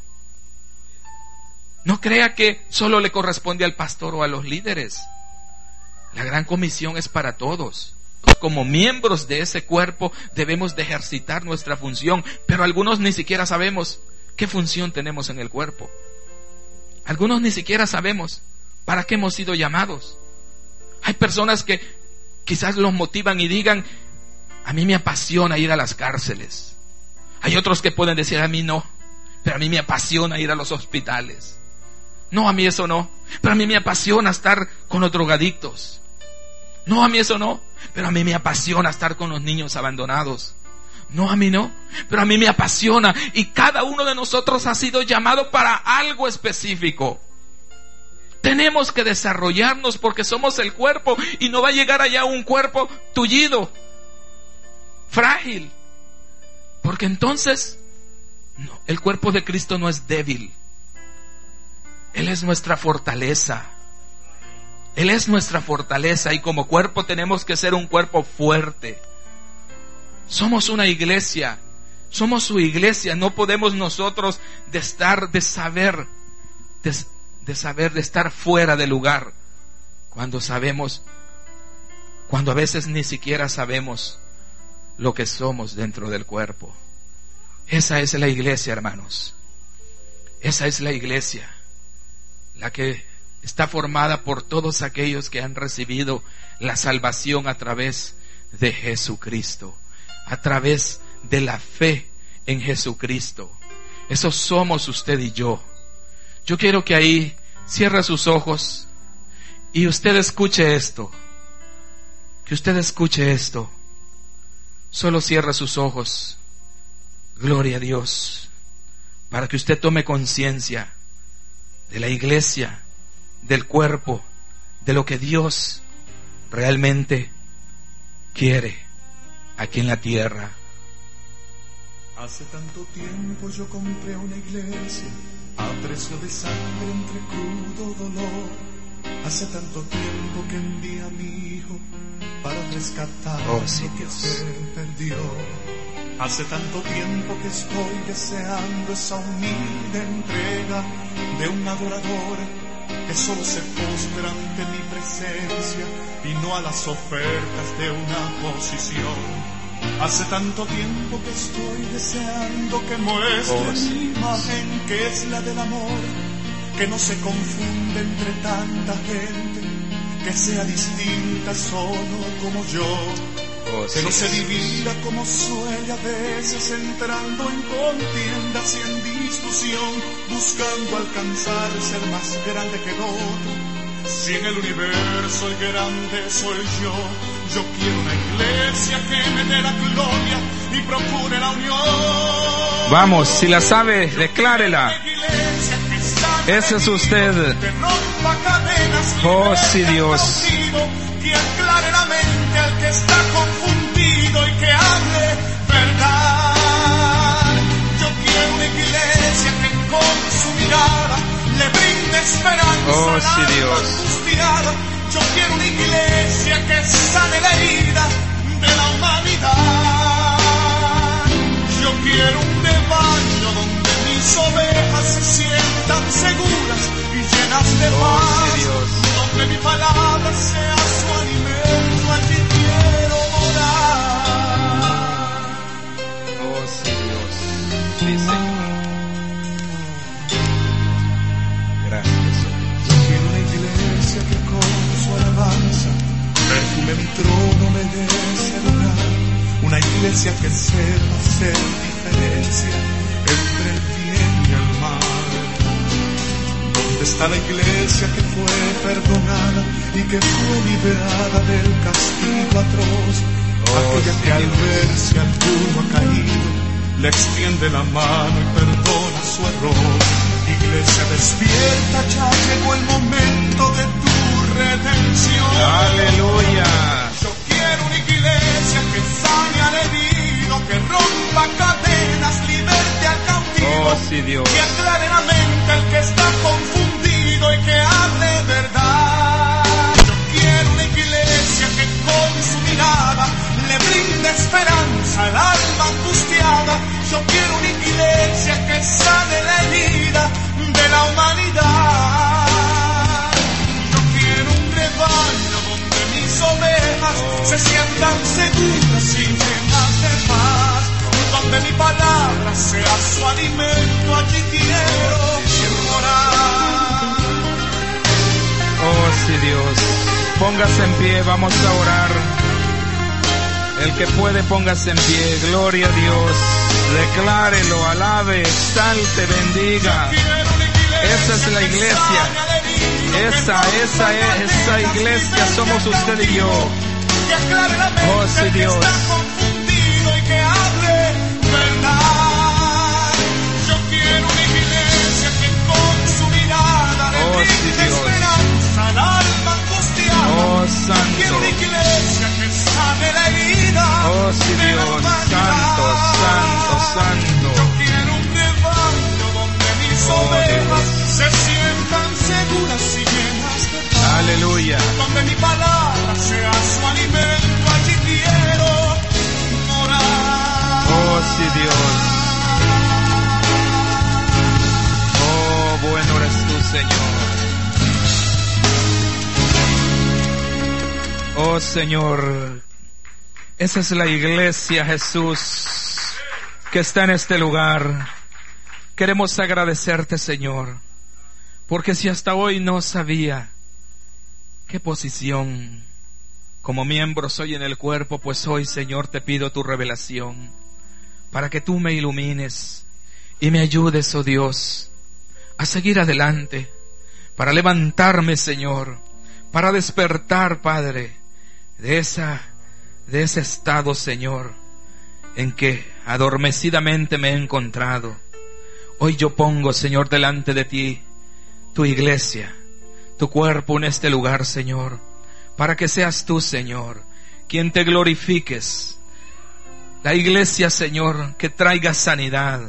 S1: No crea que solo le corresponde al pastor o a los líderes. La gran comisión es para todos. Como miembros de ese cuerpo debemos de ejercitar nuestra función, pero algunos ni siquiera sabemos qué función tenemos en el cuerpo. Algunos ni siquiera sabemos para qué hemos sido llamados. Hay personas que quizás los motivan y digan, a mí me apasiona ir a las cárceles. Hay otros que pueden decir, a mí no, pero a mí me apasiona ir a los hospitales. No, a mí eso no, pero a mí me apasiona estar con los drogadictos. No, a mí eso no, pero a mí me apasiona estar con los niños abandonados. No, a mí no, pero a mí me apasiona, y cada uno de nosotros ha sido llamado para algo específico. Tenemos que desarrollarnos porque somos el cuerpo, y no va a llegar allá un cuerpo tullido, frágil, porque entonces no, el cuerpo de Cristo no es débil. Él es nuestra fortaleza. Él es nuestra fortaleza, y como cuerpo tenemos que ser un cuerpo fuerte. Somos una iglesia, somos su iglesia. No podemos nosotros de estar, de saber, de, de saber, de estar fuera de lugar, cuando sabemos, cuando a veces ni siquiera sabemos lo que somos dentro del cuerpo. Esa es la iglesia, hermanos. Esa es la iglesia, la que está formada por todos aquellos que han recibido la salvación a través de Jesucristo, a través de la fe en Jesucristo. Eso somos usted y yo. Yo quiero que ahí cierre sus ojos y usted escuche esto. Que usted escuche esto. Solo cierre sus ojos. Gloria a Dios. Para que usted tome conciencia de la iglesia, del cuerpo, de lo que Dios realmente quiere aquí en la tierra.
S2: Hace tanto tiempo yo compré una iglesia a precio de sangre entre crudo dolor. Hace tanto tiempo que envié a mi hijo para rescatar
S1: oh, sí,
S2: lo que
S1: Dios.
S2: se perdió. Hace tanto tiempo que estoy deseando esa humilde entrega de un adorador que solo se postra ante mi presencia y no a las ofertas de una posición. Hace tanto tiempo que estoy deseando que muestre
S1: oh, sí.
S2: mi imagen, que es la del amor, que no se confunde entre tanta gente, que sea distinta solo como yo.
S1: Oh,
S2: que
S1: sí,
S2: no se
S1: sí.
S2: divida como suele a veces, entrando en contiendas y en discusión, buscando alcanzar ser más grande que el otro. Si en el universo el grande soy yo, yo quiero una iglesia que me dé la gloria y procure la unión.
S1: Vamos, si la sabe, declárela. Ese es usted. Oh, sí, Dios.
S2: Que aclare la mente al que está confundido y que hable verdad. Yo quiero una iglesia que con su mirada le brinde esperanza
S1: oh,
S2: al
S1: sí,
S2: alma
S1: Dios.
S2: angustiada. Yo quiero una iglesia que sane la herida de la humanidad. Yo quiero un rebaño donde mis ovejas se sientan seguras y llenas de
S1: Oh,
S2: paz,
S1: sí, Dios.
S2: donde mi palabra sea su alimento, allí quiero morar.
S1: Oh, sí, Dios. Sí, Señor. Gracias, Señor.
S2: Yo quiero una iglesia que con su alabanza perfume mi trono, me dé ese lugar. Una iglesia que sepa hacer diferencia entre el bien y el mal. ¿Dónde está la iglesia que fue perdonada y que fue liberada del castigo atroz?
S1: Oh,
S2: Aquella
S1: sí,
S2: que al
S1: Dios.
S2: verse alguno ha caído, le extiende la mano y perdona su error. Iglesia despierta, ya llegó el momento de tu redención.
S1: Aleluya.
S2: Yo quiero una iglesia que sane al herido, que rompa cadenas, liberte al cautivo,
S1: Oh, sí, Dios.
S2: que aclare la mente al que está confundido y que hable verdad. Yo quiero una iglesia que con su mirada le brinde esperanza al alma angustiada. Yo quiero una iglesia que sane la herida de la humanidad. Yo quiero un rebaño donde mis ovejas
S1: Oh,
S2: se sientan seguras y llenas de paz, donde mi palabra sea su alimento, allí quiero morar.
S1: Oh, sí, Dios. Póngase en pie, vamos a orar. El que puede, póngase en pie. Gloria a Dios. Declárelo, alabe, exalte, bendiga. Esa es la iglesia. Esa, esa es, esa iglesia somos usted y yo.
S2: que aclare la mente
S1: Oh, sí,
S2: al que
S1: Dios.
S2: está confundido y que hable verdad. Yo quiero una iglesia que con su mirada le
S1: Oh, sí,
S2: brinde
S1: Dios.
S2: esperanza al alma angustiada.
S1: Oh,
S2: Yo
S1: santo.
S2: quiero una iglesia que sane la herida.
S1: Oh, sí,
S2: de la
S1: Dios.
S2: humanidad.
S1: Santo, santo, santo.
S2: Yo quiero un rebaño donde mis
S1: Oh,
S2: ovejas
S1: Dios.
S2: se sientan seguras y llenas de paz.
S1: Aleluya.
S2: Donde mi palabra sea su alimento, allí quiero morar.
S1: Oh, sí, Dios. Oh, bueno eres tú, Señor. Oh, Señor. Esa es la iglesia, Jesús, que está en este lugar. Queremos agradecerte, Señor, porque si hasta hoy no sabía qué posición como miembro soy en el cuerpo, pues hoy, Señor, te pido tu revelación para que tú me ilumines y me ayudes, oh Dios, a seguir adelante, para levantarme, Señor, para despertar, Padre, de esa, de ese estado, Señor, en que adormecidamente me he encontrado. Hoy yo pongo, Señor, delante de ti tu iglesia, tu cuerpo en este lugar, Señor, para que seas tú, Señor, quien te glorifiques. La iglesia, Señor, que traiga sanidad.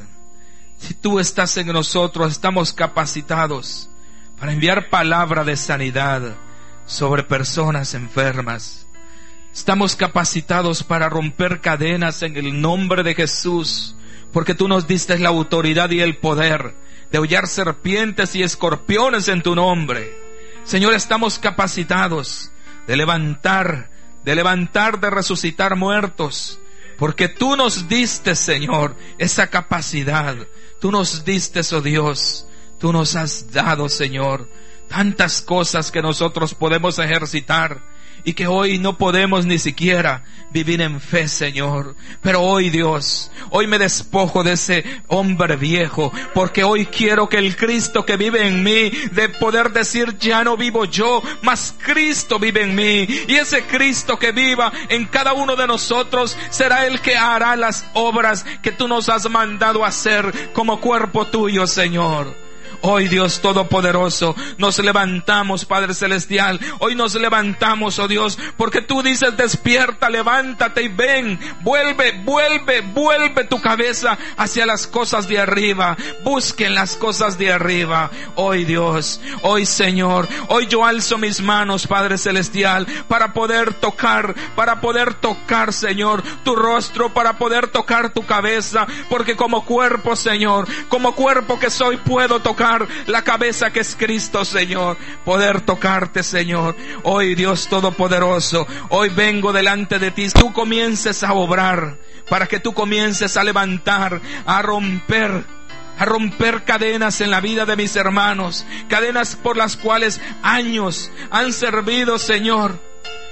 S1: Si tú estás en nosotros, estamos capacitados para enviar palabra de sanidad sobre personas enfermas. Estamos capacitados para romper cadenas en el nombre de Jesús, porque tú nos diste la autoridad y el poder de hollar serpientes y escorpiones en tu nombre. Señor, estamos capacitados de levantar, de levantar, de resucitar muertos, porque tú nos diste, Señor, esa capacidad. Tú nos diste, oh Dios, tú nos has dado, Señor, tantas cosas que nosotros podemos ejercitar y que hoy no podemos ni siquiera vivir en fe, Señor. Pero hoy, Dios, hoy me despojo de ese hombre viejo, porque hoy quiero que el Cristo que vive en mí, de poder decir, ya no vivo yo, mas Cristo vive en mí. Y ese Cristo que viva en cada uno de nosotros será el que hará las obras que tú nos has mandado hacer como cuerpo tuyo, Señor. Hoy, Dios Todopoderoso, nos levantamos, Padre Celestial. Hoy nos levantamos, oh Dios, porque tú dices, despierta, levántate y ven. Vuelve, vuelve, vuelve tu cabeza hacia las cosas de arriba. Busquen las cosas de arriba. Hoy, Dios, hoy, Señor, hoy yo alzo mis manos, Padre Celestial, para poder tocar, para poder tocar, Señor, tu rostro, para poder tocar tu cabeza, porque como cuerpo, Señor, como cuerpo que soy, puedo tocar la cabeza que es Cristo, Señor, poder tocarte, Señor. Hoy, Dios Todopoderoso, hoy vengo delante de ti. Tú comiences a obrar, para que tú comiences a levantar, a romper, a romper cadenas en la vida de mis hermanos, cadenas por las cuales años han servido, Señor,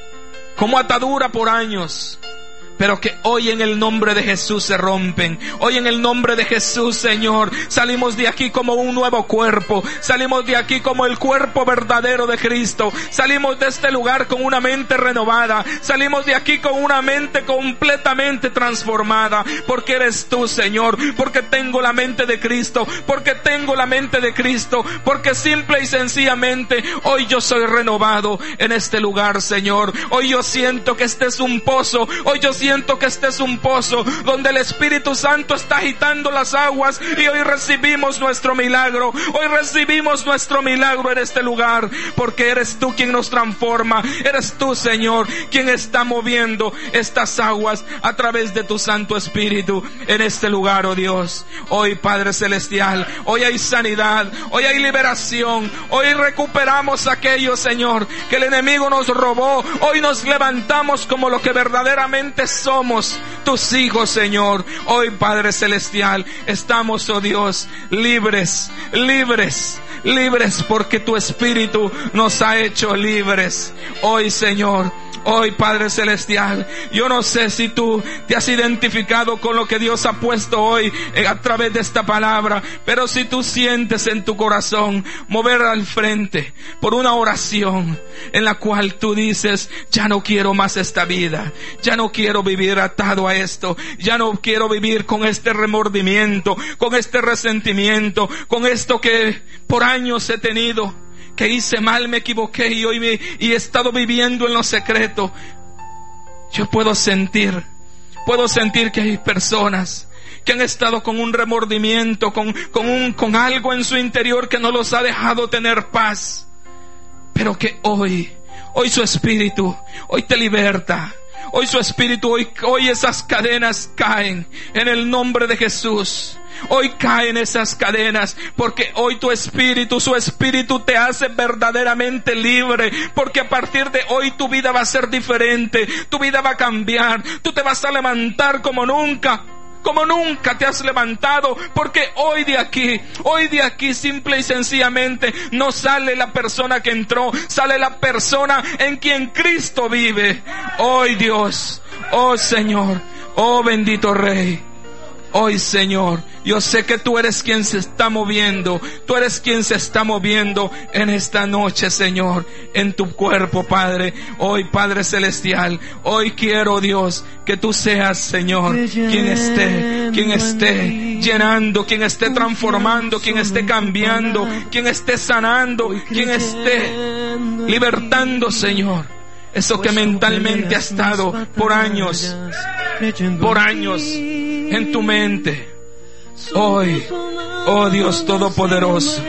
S1: como atadura por años, pero que hoy en el nombre de Jesús se rompen. Hoy en el nombre de Jesús, Señor, salimos de aquí como un nuevo cuerpo. Salimos de aquí como el cuerpo verdadero de Cristo. Salimos de este lugar con una mente renovada. Salimos de aquí con una mente completamente transformada. Porque eres tú, Señor. Porque tengo la mente de Cristo. Porque tengo la mente de Cristo. Porque simple y sencillamente hoy yo soy renovado en este lugar, Señor. Hoy yo siento que este es un pozo. Hoy yo siento Siento que este es un pozo donde el Espíritu Santo está agitando las aguas, y hoy recibimos nuestro milagro. Hoy recibimos nuestro milagro en este lugar, porque eres tú quien nos transforma. Eres tú, Señor, quien está moviendo estas aguas a través de tu Santo Espíritu en este lugar, oh Dios. Hoy, Padre Celestial, hoy hay sanidad, hoy hay liberación, hoy recuperamos aquello, Señor, que el enemigo nos robó. Hoy nos levantamos como lo que verdaderamente somos, tus hijos, Señor. Hoy, Padre Celestial, estamos, oh Dios, libres, libres, libres, porque tu Espíritu nos ha hecho libres. Hoy, Señor, Hoy, Padre Celestial, yo no sé si tú te has identificado con lo que Dios ha puesto hoy a través de esta palabra, pero si tú sientes en tu corazón mover al frente por una oración en la cual tú dices: ya no quiero más esta vida, ya no quiero vivir atado a esto, ya no quiero vivir con este remordimiento, con este resentimiento, con esto que por años he tenido, que hice mal, me equivoqué y hoy me, y he estado viviendo en lo secreto. Yo puedo sentir, puedo sentir que hay personas que han estado con un remordimiento, con, con un, con algo en su interior que no los ha dejado tener paz. Pero que hoy, hoy su espíritu, hoy te liberta. Hoy su espíritu, hoy, hoy esas cadenas caen en el nombre de Jesús. Hoy caen esas cadenas, porque hoy tu espíritu, su espíritu te hace verdaderamente libre, porque a partir de hoy tu vida va a ser diferente, tu vida va a cambiar, tú te vas a levantar como nunca, como nunca te has levantado, porque hoy de aquí, hoy de aquí simple y sencillamente no sale la persona que entró, sale la persona en quien Cristo vive. Hoy Dios, oh Señor, oh bendito Rey. Hoy, Señor, yo sé que tú eres quien se está moviendo, tú eres quien se está moviendo en esta noche, Señor, en tu cuerpo, Padre. Hoy, Padre Celestial, hoy quiero, Dios, que tú seas, Señor, quien esté, quien esté llenando, quien esté transformando, quien esté cambiando, quien esté sanando, quien esté libertando, Señor, eso que mentalmente ha estado por años, por años en tu mente. Hoy, oh Dios Todopoderoso,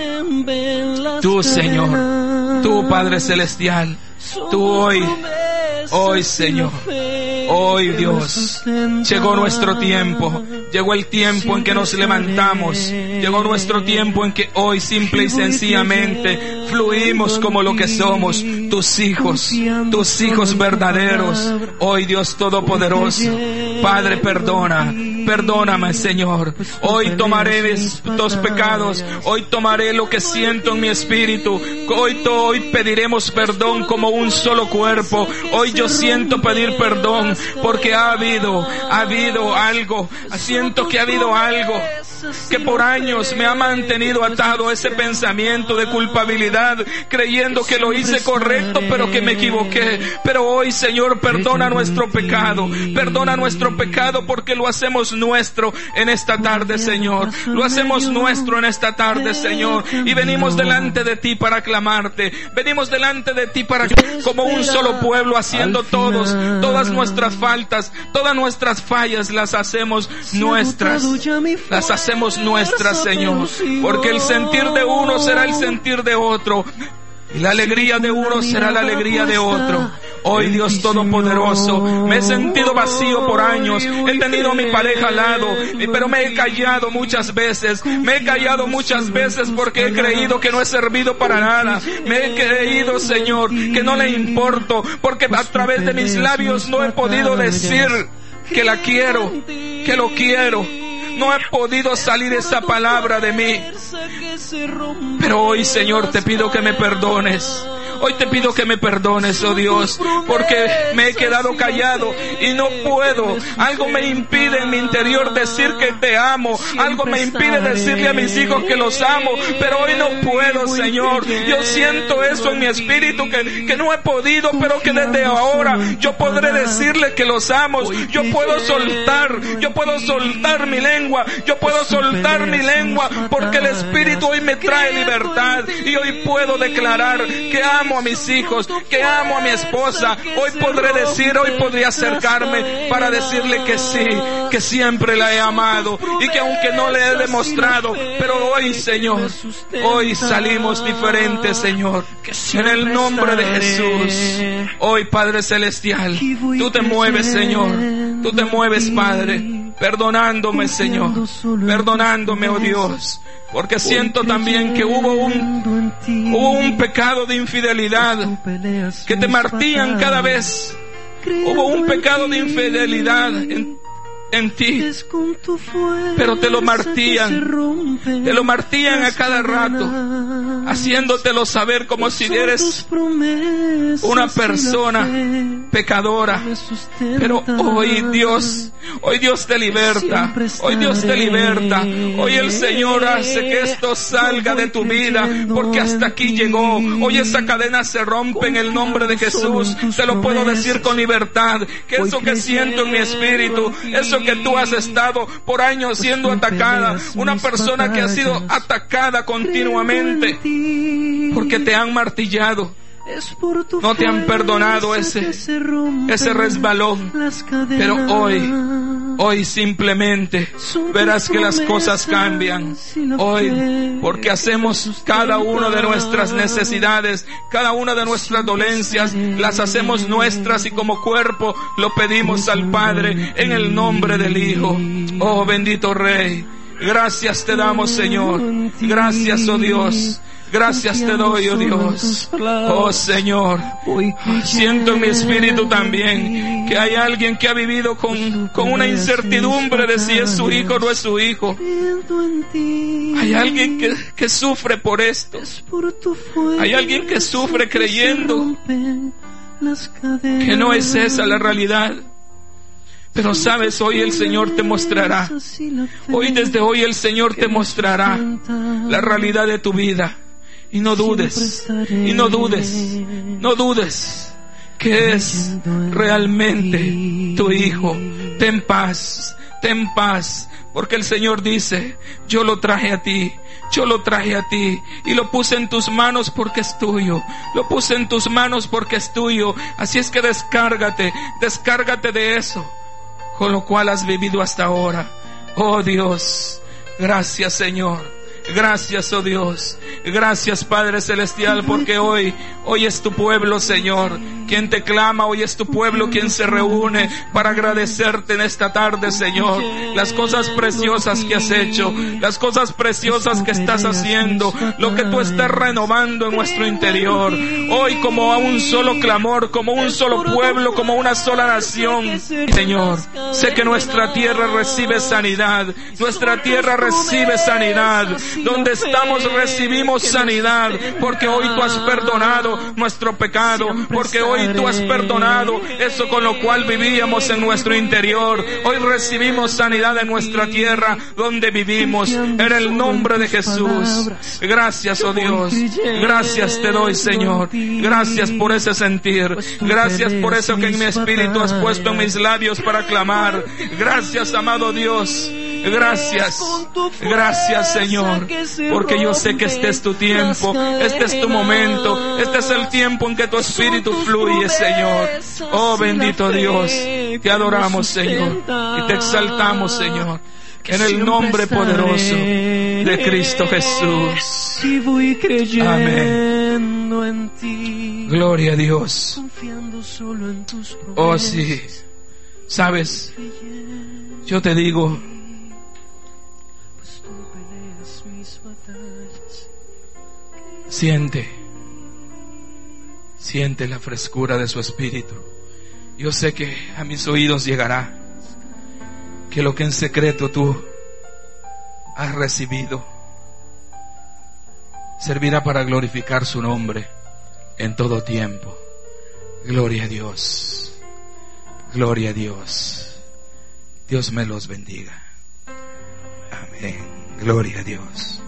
S1: tú, Señor, tú, Padre Celestial, tú hoy, hoy, Señor, hoy, Dios, llegó nuestro tiempo, llegó el tiempo en que nos levantamos, llegó nuestro tiempo en que hoy simple y sencillamente fluimos como lo que somos, tus hijos, tus hijos verdaderos. Hoy, Dios Todopoderoso, Padre, perdona, perdóname, Señor. Hoy tomaré mis dos pecados, hoy tomaré lo que siento en mi espíritu, hoy, hoy pediremos perdón como un solo cuerpo. Hoy yo siento pedir perdón porque ha habido, ha habido algo, siento que ha habido algo que por años me ha mantenido atado a ese pensamiento de culpabilidad, creyendo que lo hice correcto, pero que me equivoqué. Pero hoy, Señor, perdona nuestro pecado, perdona nuestro pecado, porque lo hacemos nuestro en esta tarde, Señor. Lo hacemos nuestro en esta tarde, Señor, y venimos delante de ti para clamarte, venimos delante de ti para, como un solo pueblo, haciendo todos, todas nuestras faltas, todas nuestras fallas, las hacemos nuestras, las hacemos nuestras, Señor, porque el sentir de uno será el sentir de otro, y la alegría de uno será la alegría de otro. Hoy, Dios Todopoderoso, me he sentido vacío por años, he tenido a mi pareja al lado, pero me he callado muchas veces, me he callado muchas veces porque he creído que no he servido para nada, me he creído, Señor, que no le importo, porque a través de mis labios no he podido decir que la quiero, que lo quiero. No he podido salir esa palabra de mí. Pero hoy, Señor, te pido que me perdones. Hoy te pido que me perdones, oh Dios, porque me he quedado callado y no puedo. Algo me impide en mi interior decir que te amo. Algo me impide decirle a mis hijos que los amo. Pero hoy no puedo, Señor. Yo siento eso en mi espíritu, que, que no he podido, pero que desde ahora yo podré decirle que los amo. Yo puedo soltar, yo puedo soltar mi lengua. Yo puedo soltar mi lengua porque el Espíritu hoy me trae libertad. Y hoy puedo declarar que amo a mis hijos, que amo a mi esposa. Hoy podré decir, hoy podría acercarme para decirle que sí, que siempre la he amado y que aunque no le he demostrado, pero hoy, Señor, hoy salimos diferentes, Señor, en el nombre de Jesús. Hoy, Padre Celestial, tú te mueves, Señor, tú te mueves, Padre, perdonándome, Señor, perdonándome, oh Dios, porque siento también que hubo un, hubo un pecado de infidelidad que te martían cada vez. Hubo un pecado de infidelidad en, en ti, pero te lo martillan, te lo martillan a cada rato, haciéndotelo saber como si eres una persona pecadora. Pero hoy Dios, hoy Dios te liberta, hoy Dios te liberta, hoy el Señor hace que esto salga de tu vida, porque hasta aquí llegó. Hoy esa cadena se rompe en el nombre de Jesús. Te lo puedo decir con libertad, que eso que siento en mi espíritu, eso que tú has estado por años siendo atacada, una persona que ha sido atacada continuamente porque te han martillado, no te han perdonado ese, ese resbalón, pero hoy, hoy simplemente verás que las cosas cambian. Hoy, porque hacemos cada una de nuestras necesidades, cada una de nuestras dolencias, las hacemos nuestras y como cuerpo lo pedimos al Padre en el nombre del Hijo. Oh bendito Rey, gracias te damos, Señor. Gracias, oh Dios. Gracias te doy, oh Dios. Oh Señor, siento en mi espíritu también que hay alguien que ha vivido con, con una incertidumbre de si es su hijo o no es su hijo. Hay alguien que, que sufre por esto. Hay alguien que sufre creyendo que no es esa la realidad. Pero sabes, hoy el Señor te mostrará, hoy desde hoy el Señor te mostrará la realidad de tu vida. Y no dudes, y no dudes, no dudes que es realmente tu hijo. Ten paz, ten paz, porque el Señor dice, yo lo traje a ti, yo lo traje a ti, y lo puse en tus manos porque es tuyo, lo puse en tus manos porque es tuyo. Así es que descárgate, descárgate de eso, con lo cual has vivido hasta ahora. Oh Dios, gracias Señor. Gracias, oh Dios. Gracias, Padre Celestial, porque hoy, hoy es tu pueblo, Señor, quien te clama. Hoy es tu pueblo quien se reúne para agradecerte en esta tarde, Señor, las cosas preciosas que has hecho, las cosas preciosas que estás haciendo, lo que tú estás renovando en nuestro interior. Hoy, como a un solo clamor, como un solo pueblo, como una sola nación, Señor, sé que nuestra tierra recibe sanidad, nuestra tierra recibe sanidad. Donde estamos recibimos sanidad, porque hoy tú has perdonado nuestro pecado, porque hoy tú has perdonado eso con lo cual vivíamos en nuestro interior. Hoy recibimos sanidad en nuestra tierra donde vivimos, en el nombre de Jesús. Gracias, oh Dios, gracias te doy, Señor. Gracias por ese sentir, gracias por eso que en mi espíritu has puesto en mis labios para clamar. Gracias, amado Dios. Gracias, gracias Señor, porque yo sé que este es tu tiempo, este es tu momento, este es el tiempo en que tu espíritu fluye, Señor. Oh bendito Dios, te adoramos, Señor, y te exaltamos, Señor, en el nombre poderoso de Cristo Jesús. Amén. Gloria a Dios. Oh sí, sabes, yo te digo, siente, siente la frescura de su espíritu. Yo sé que a mis oídos llegará que lo que en secreto tú has recibido servirá para glorificar su nombre en todo tiempo. Gloria a Dios, gloria a Dios. Dios me los bendiga. Amén. Gloria a Dios.